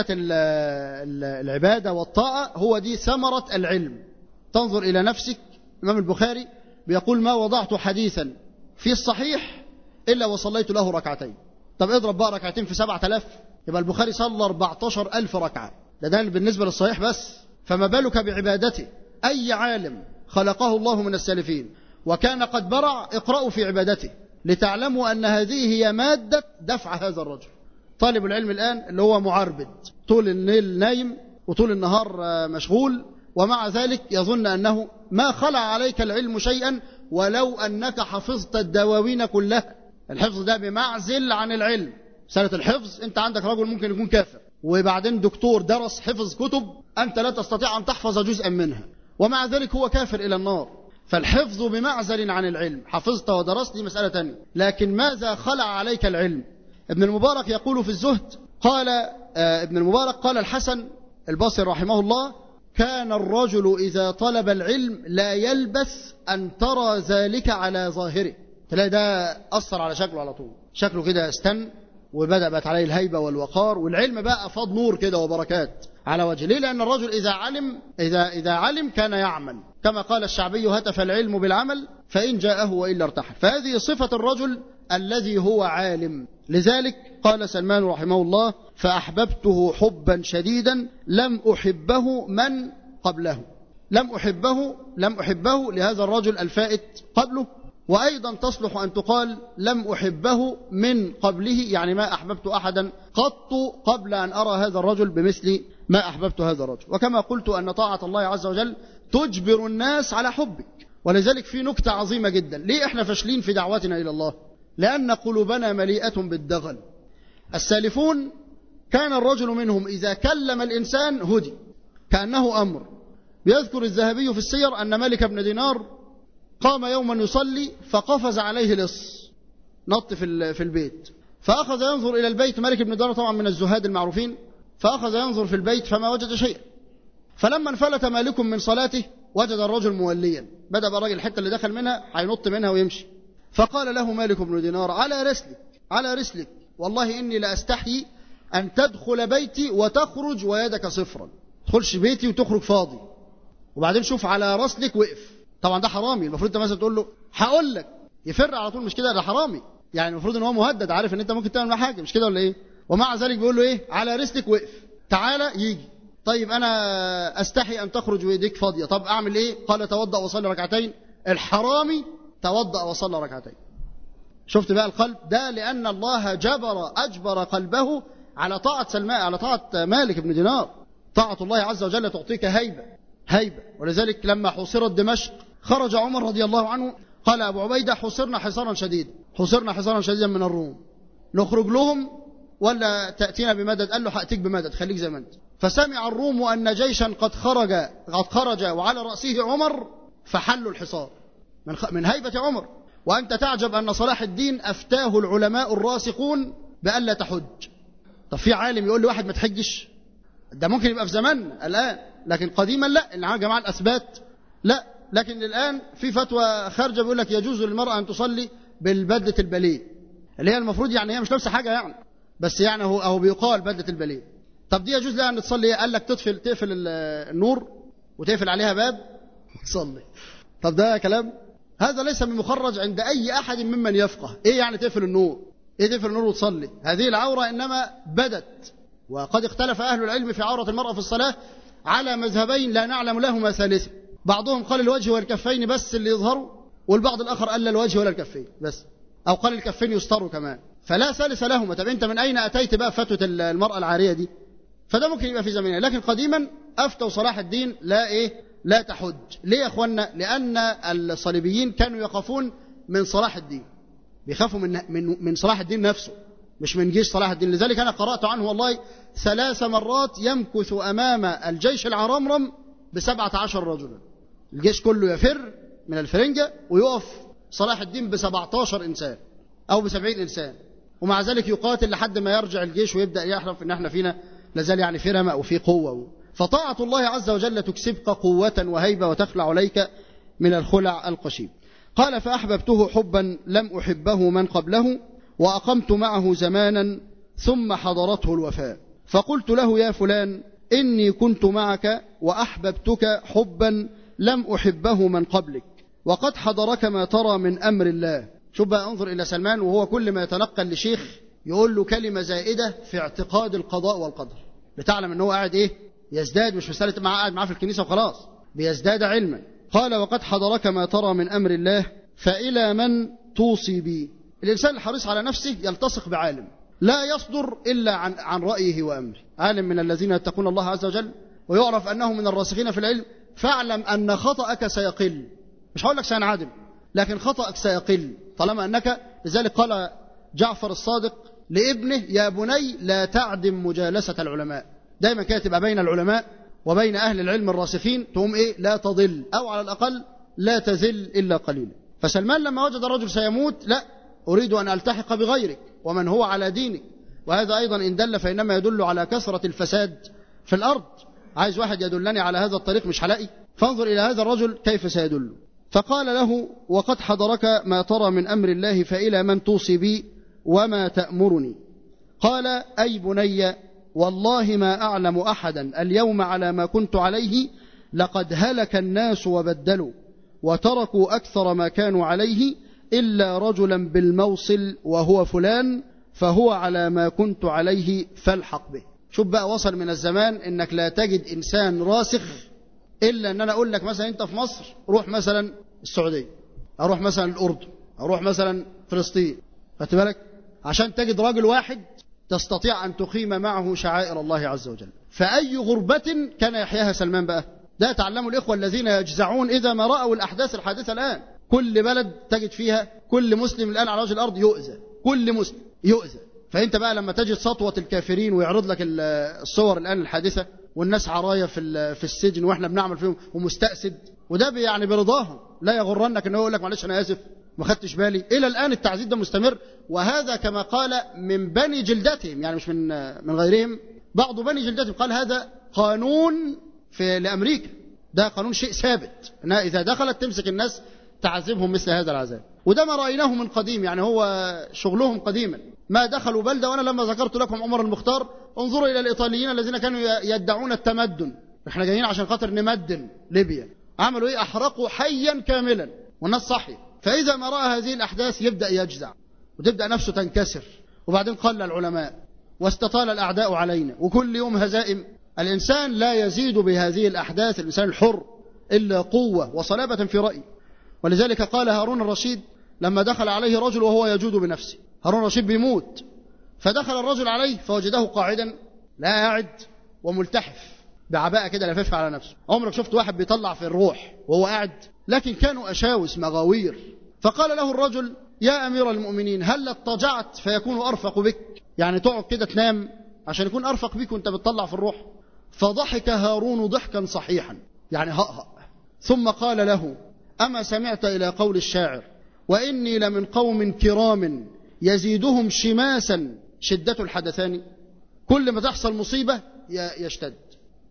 العبادة والطاعة هو دي ثمرة العلم. تنظر إلى نفسك. الإمام البخاري بيقول ما وضعت حديثا في الصحيح إلا وصليت له ركعتين. طب اضرب بقى ركعتين في 7000، يبقى البخاري صلى 14,000 ركعة. ده بالنسبة للصحيح بس، فما بالك بعبادته. أي عالم خلقه الله من السالفين وكان قد برع اقرأوا في عبادته لتعلموا أن هذه هي مادة دفع هذا الرجل. طالب العلم الآن اللي هو معربد طول الليل نايم وطول النهار مشغول، ومع ذلك يظن أنه ما خلع عليك العلم شيئا ولو أنك حفظت الدواوين كلها. الحفظ ده بمعزل عن العلم. مسألة الحفظ أنت عندك رجل ممكن يكون كافر وبعدين دكتور درس حفظ كتب أنت لا تستطيع أن تحفظ جزءا منها، ومع ذلك هو كافر إلى النار. فالحفظ بمعزل عن العلم. حفظت ودرست دي مسألة تانية، لكن ماذا خلع عليك العلم؟ ابن المبارك يقول في الزهد قال ابن المبارك قال الحسن البصري رحمه الله كان الرجل إذا طلب العلم لا يلبس أن ترى ذلك على ظاهره. تلاقي ده أثر على شكله على طول، شكله كده استن وبدأ بقت عليه الهيبة والوقار، والعلم بقى أفاض نور كده وبركات على وجهه. ليه؟ لأن الرجل إذا علم كان يعمل، كما قال الشعبي هتف العلم بالعمل فإن جاءه وإلا ارتحل. فهذه صفة الرجل الذي هو عالم. لذلك قال سلمان رحمه الله فأحببته حبا شديدا لم أحبه من قبله. لم أحبه لهذا الرجل الفائت قبله. وأيضا تصلح أن تقال لم أحبه من قبله، يعني ما أحببت أحدا قط قبل أن أرى هذا الرجل بمثل ما أحببت هذا الرجل. وكما قلت أن طاعة الله عز وجل تجبر الناس على حبك. ولذلك في نكتة عظيمة جدا. ليه إحنا فاشلين في دعوتنا إلى الله؟ لأن قلوبنا مليئة بالدغل. السالفون كان الرجل منهم إذا كلم الإنسان هدي كأنه أمر. بيذكر الذهبي في السير أن مالك بن دينار قام يوما يصلي فقفز عليه لص نط في البيت، فأخذ ينظر إلى البيت. مالك بن دينار طبعا من الزهاد المعروفين، فأخذ ينظر في البيت فما وجد شيئا. فلما انفلت مالك من صلاته وجد الرجل موليا. بدأ الرجل الحتة اللي دخل منها هينط منها ويمشي. فقال له مالك بن دينار على رسلك والله إني لأستحي أن تدخل بيتي وتخرج ويدك صفرا. تدخلش بيتي وتخرج فاضي. وبعدين شوف على رسلك وقف. طبعا ده حرامي. المفروض انت مثلا تقول له هقول لك يفر على طول، مش كده؟ ده حرامي. يعني المفروض ان هو مهدد، عارف ان انت ممكن تعمل معاه حاجه، مش كده ولا ايه؟ ومع ذلك بيقول له ايه؟ على رسلك وقف، تعالى يجي. طيب انا استحي ان تخرج ويديك فاضيه، طب اعمل ايه؟ قال توضأ وصلي ركعتين. الحرامي توضأ وصلى ركعتين. شفت بقى القلب ده؟ لان الله اجبر قلبه على طاعه سلمان، على طاعه مالك بن دينار. طاعه الله عز وجل تعطيك هيبه. ولذلك لما حوصرت دمشق خرج عمر رضي الله عنه قال أبو عبيدة حصرنا حصارا شديدا من الروم، نخرج لهم ولا تأتينا بمدد؟ قال له هأتيك بمدد، خليك زي ما انت. فسمع الروم أن جيشا قد خرج وعلى رأسه عمر فحلوا الحصار من هيبة عمر. وأنت تعجب أن صلاح الدين أفتاه العلماء الراسخون بألا تحج. طب في عالم يقول لواحد ما تحجش؟ ده ممكن يبقى في زماننا الآن، لكن قديما لا، اللي معاه جماعة الأثبات لا. لكن الآن في فتوى خارجة بيقول لك يجوز للمرأة أن تصلي بالبدلة البليل، اللي هي المفروض يعني هي مش لابسة حاجة يعني، بس يعني هو بيقال بدلة البليل. طب دي يجوز لها أن تصلي؟ قال لك تقفل النور وتقفل عليها باب وتصلي. طب ده كلام؟ هذا ليس بمخرج عند أي أحد ممن يفقه. إيه يعني تقفل النور؟ إيه تقفل النور وتصلي؟ هذه العورة إنما بدت. وقد اختلف أهل العلم في عورة المرأة في الصلاة على مذهبين لا نعلم لهما ثالثا. بعضهم قال الوجه والكفين بس اللي يظهروا، والبعض الآخر قال لا الوجه ولا الكفين بس، أو قال الكفين يستروا كمان، فلا ثالث لهما. طب أنت من أين أتيت بقى فتوى المرأة العارية دي؟ فده ممكن يبقى في زماننا، لكن قديما أفتوا صلاح الدين لا تحج. ليه يا أخوانا؟ لأن الصليبيين كانوا يخافون من صلاح الدين، بيخافوا من صلاح الدين نفسه، مش من جيش صلاح الدين. لذلك أنا قرأت عنه والله 3 مرات يمكث أمام الجيش العرمرم ب17 رجلا، الجيش كله يفر من الفرنجة ويقف صلاح الدين ب17 إنسان أو ب70 إنسان، ومع ذلك يقاتل لحد ما يرجع الجيش ويبدأ يحلف إن احنا فينا لازال يعني في رمق وفي قوة. فطاعة الله عز وجل تكسبك قوة وهيبة وتخلع عليك من الخلع القشيب. قال فأحببته حبا لم أحبه من قبله، وأقمت معه زمانا ثم حضرته الوفاة، فقلت له يا فلان إني كنت معك وأحببتك حبا لم أحبه من قبلك، وقد حضرك ما ترى من أمر الله. شوف بقى، انظر إلى سلمان وهو كل ما يتنقل لشيخ يقول له كلمة زائدة في اعتقاد القضاء والقدر، لتعلم أنه قاعد يزداد، مش مسألة قاعد معاه في الكنيسة وخلاص، بيزداد علما. قال وقد حضرك ما ترى من أمر الله فإلى من توصي بي. الإنسان الحريص على نفسه يلتصق بعالم لا يصدر إلا عن رأيه وأمره، عالم من الذين يتقون الله عز وجل ويعرف أنه من الراسخين في العلم، فاعلم أن خطأك سيقل، مش هقول لك سينعدم، لكن خطأك سيقل طالما أنك. لذلك قال جعفر الصادق لابنه يا بني لا تعدم مجالسة العلماء، دايما كده تبقى بين العلماء وبين أهل العلم الراسخين، تقوم لا تضل، أو على الأقل لا تزل إلا قليلا. فسلمان لما وجد الرجل سيموت، لا أريد أن ألتحق بغيرك ومن هو على دينك، وهذا أيضا إن دل فإنما يدل على كثرة الفساد في الأرض، عايز واحد يدلني على هذا الطريق مش هلاقي، فانظر إلى هذا الرجل كيف سيدل. فقال له وقد حضرك ما ترى من أمر الله فإلى من توصي بي وما تأمرني. قال أي بني والله ما أعلم أحدا اليوم على ما كنت عليه، لقد هلك الناس وبدلوا وتركوا أكثر ما كانوا عليه إلا رجلا بالموصل وهو فلان، فهو على ما كنت عليه فالحق به. شوف بقى، وصل من الزمان إنك لا تجد إنسان راسخ إلا أن أنا أقول لك مثلا أنت في مصر روح مثلا السعودية، أروح مثلا الأردن، أروح مثلا فلسطين، خدت بالك، عشان تجد راجل واحد تستطيع أن تقيم معه شعائر الله عز وجل. فأي غربة كان يحياها سلمان بقى؟ ده تعلموا الإخوة الذين يجزعون إذا ما رأوا الأحداث الحادثة الآن. كل بلد تجد فيها كل مسلم الآن على وجه الأرض يؤذى، كل مسلم يؤذى. فأنت بقى لما تجد سطوة الكافرين ويعرض لك الصور الآن الحادثة، والناس عرايا في السجن وإحنا بنعمل فيهم ومستأسد، وده يعني برضاهم، لا يغرنك أنه يقول لك معلش أنا آسف ما خدتش بالي. إلى الآن التعذيب ده مستمر، وهذا كما قال من بني جلدتهم، يعني مش من غيرهم، بعض بني جلدتهم قال هذا قانون لأمريكا، ده قانون شيء ثابت، أنها إذا دخلت تمسك الناس تعذبهم مثل هذا العذاب. وده ما رأيناه من قديم، يعني هو شغلهم قديما، ما دخلوا بلدة. وأنا لما ذكرت لكم عمر المختار، انظروا إلى الإيطاليين الذين كانوا يدعون التمدن، احنا جايين عشان خاطر نمدن ليبيا، عملوا ايه؟ أحرقوا حيا كاملا والناس صحي. فإذا ما رأى هذه الأحداث يبدأ يجزع وتبدأ نفسه تنكسر، وبعدين قل العلماء واستطال الأعداء علينا، وكل يوم هزائم. الإنسان لا يزيد بهذه الأحداث الإنسان الحر إلا قوة وصلابة في رأيه. ولذلك قال هارون الرشيد لما دخل عليه رجل وهو يجود بنفسه، هارون الرشيد بيموت، فدخل الرجل عليه فوجده قاعدا لا قاعد وملتحف بعباءة كده لفف على نفسه. عمرك شفت واحد بيطلع في الروح وهو قاعد؟ لكن كانوا أشاوس مغاوير. فقال له الرجل يا أمير المؤمنين هل اضطجعت فيكون أرفق بك؟ يعني تقعد كده تنام عشان يكون أرفق بك وانت بتطلع في الروح. فضحك هارون ضحكا صحيحا، يعني هأهأ، ثم قال له أما سمعت إلى قول الشاعر وإني لمن قوم كرام يزيدهم شماسا شدة الحدثان؟ كل ما تحصل مصيبة يشتد.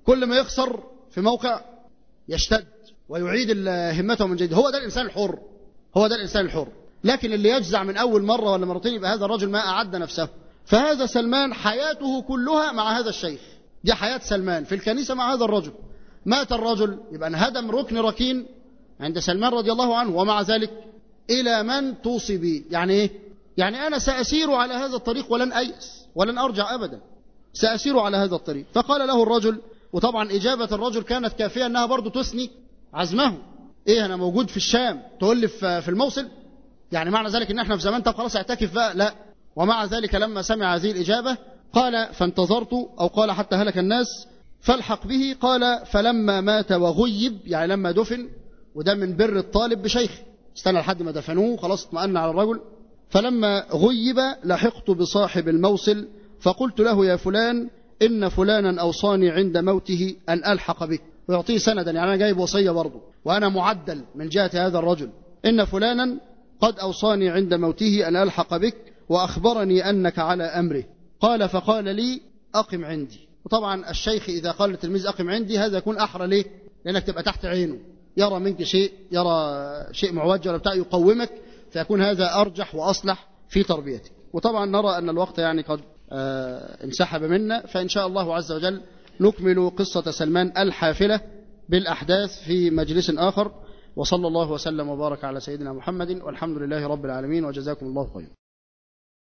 كل ما يخسر في موقع يشتد ويعيد همته من جديد. هو ده الإنسان الحر، هو ده الإنسان الحر. لكن اللي يجزع من أول مرة ولا مرتين يبقى هذا الرجل ما أعد نفسه. فهذا سلمان حياته كلها مع هذا الشيخ، دي حياة سلمان في الكنيسة مع هذا الرجل. مات الرجل يبقى انهدم ركن ركين عند سلمان رضي الله عنه، ومع ذلك إلى من توصي بي؟ يعني إيه؟ يعني أنا سأسير على هذا الطريق ولن أيأس ولن أرجع أبدا، سأسير على هذا الطريق. فقال له الرجل، وطبعا إجابة الرجل كانت كافية أنها برضو تثني عزمه. إيه أنا موجود في الشام تقول لي في الموصل؟ يعني معنى ذلك إن احنا في زمان طب خلاص اعتكف بقى؟ لا. ومع ذلك لما سمع هذه الإجابة قال فانتظرت، أو قال حتى هلك الناس فالحق به. قال فلما مات وغيب، يعني لما دفن، وده من بر الطالب بشيخ، استنى لحد ما دفنوه خلاص اطمأن على الرجل. فلما غيب لحقت بصاحب الموصل فقلت له يا فلان إن فلانا أوصاني عند موته أن ألحق به، ويعطيه سندا، يعني أنا جايب وصية برضه وأنا معدل من جهة هذا الرجل. إن فلانا قد أوصاني عند موته أن ألحق بك وأخبرني أنك على أمره. قال فقال لي أقم عندي. وطبعا الشيخ إذا قال للتلميذ أقم عندي هذا يكون أحرى. ليه؟ لأنك تبقى تحت عينه، يرى منك شيء، يرى شيء معوج ولا بتاع يقومك، فيكون هذا أرجح وأصلح في تربيتك. وطبعا نرى أن الوقت يعني قد انسحب منا، فإن شاء الله عز وجل نكمل قصة سلمان الحافلة بالأحداث في مجلس آخر. وصلى الله وسلم وبارك على سيدنا محمد، والحمد لله رب العالمين، وجزاكم الله خيرا.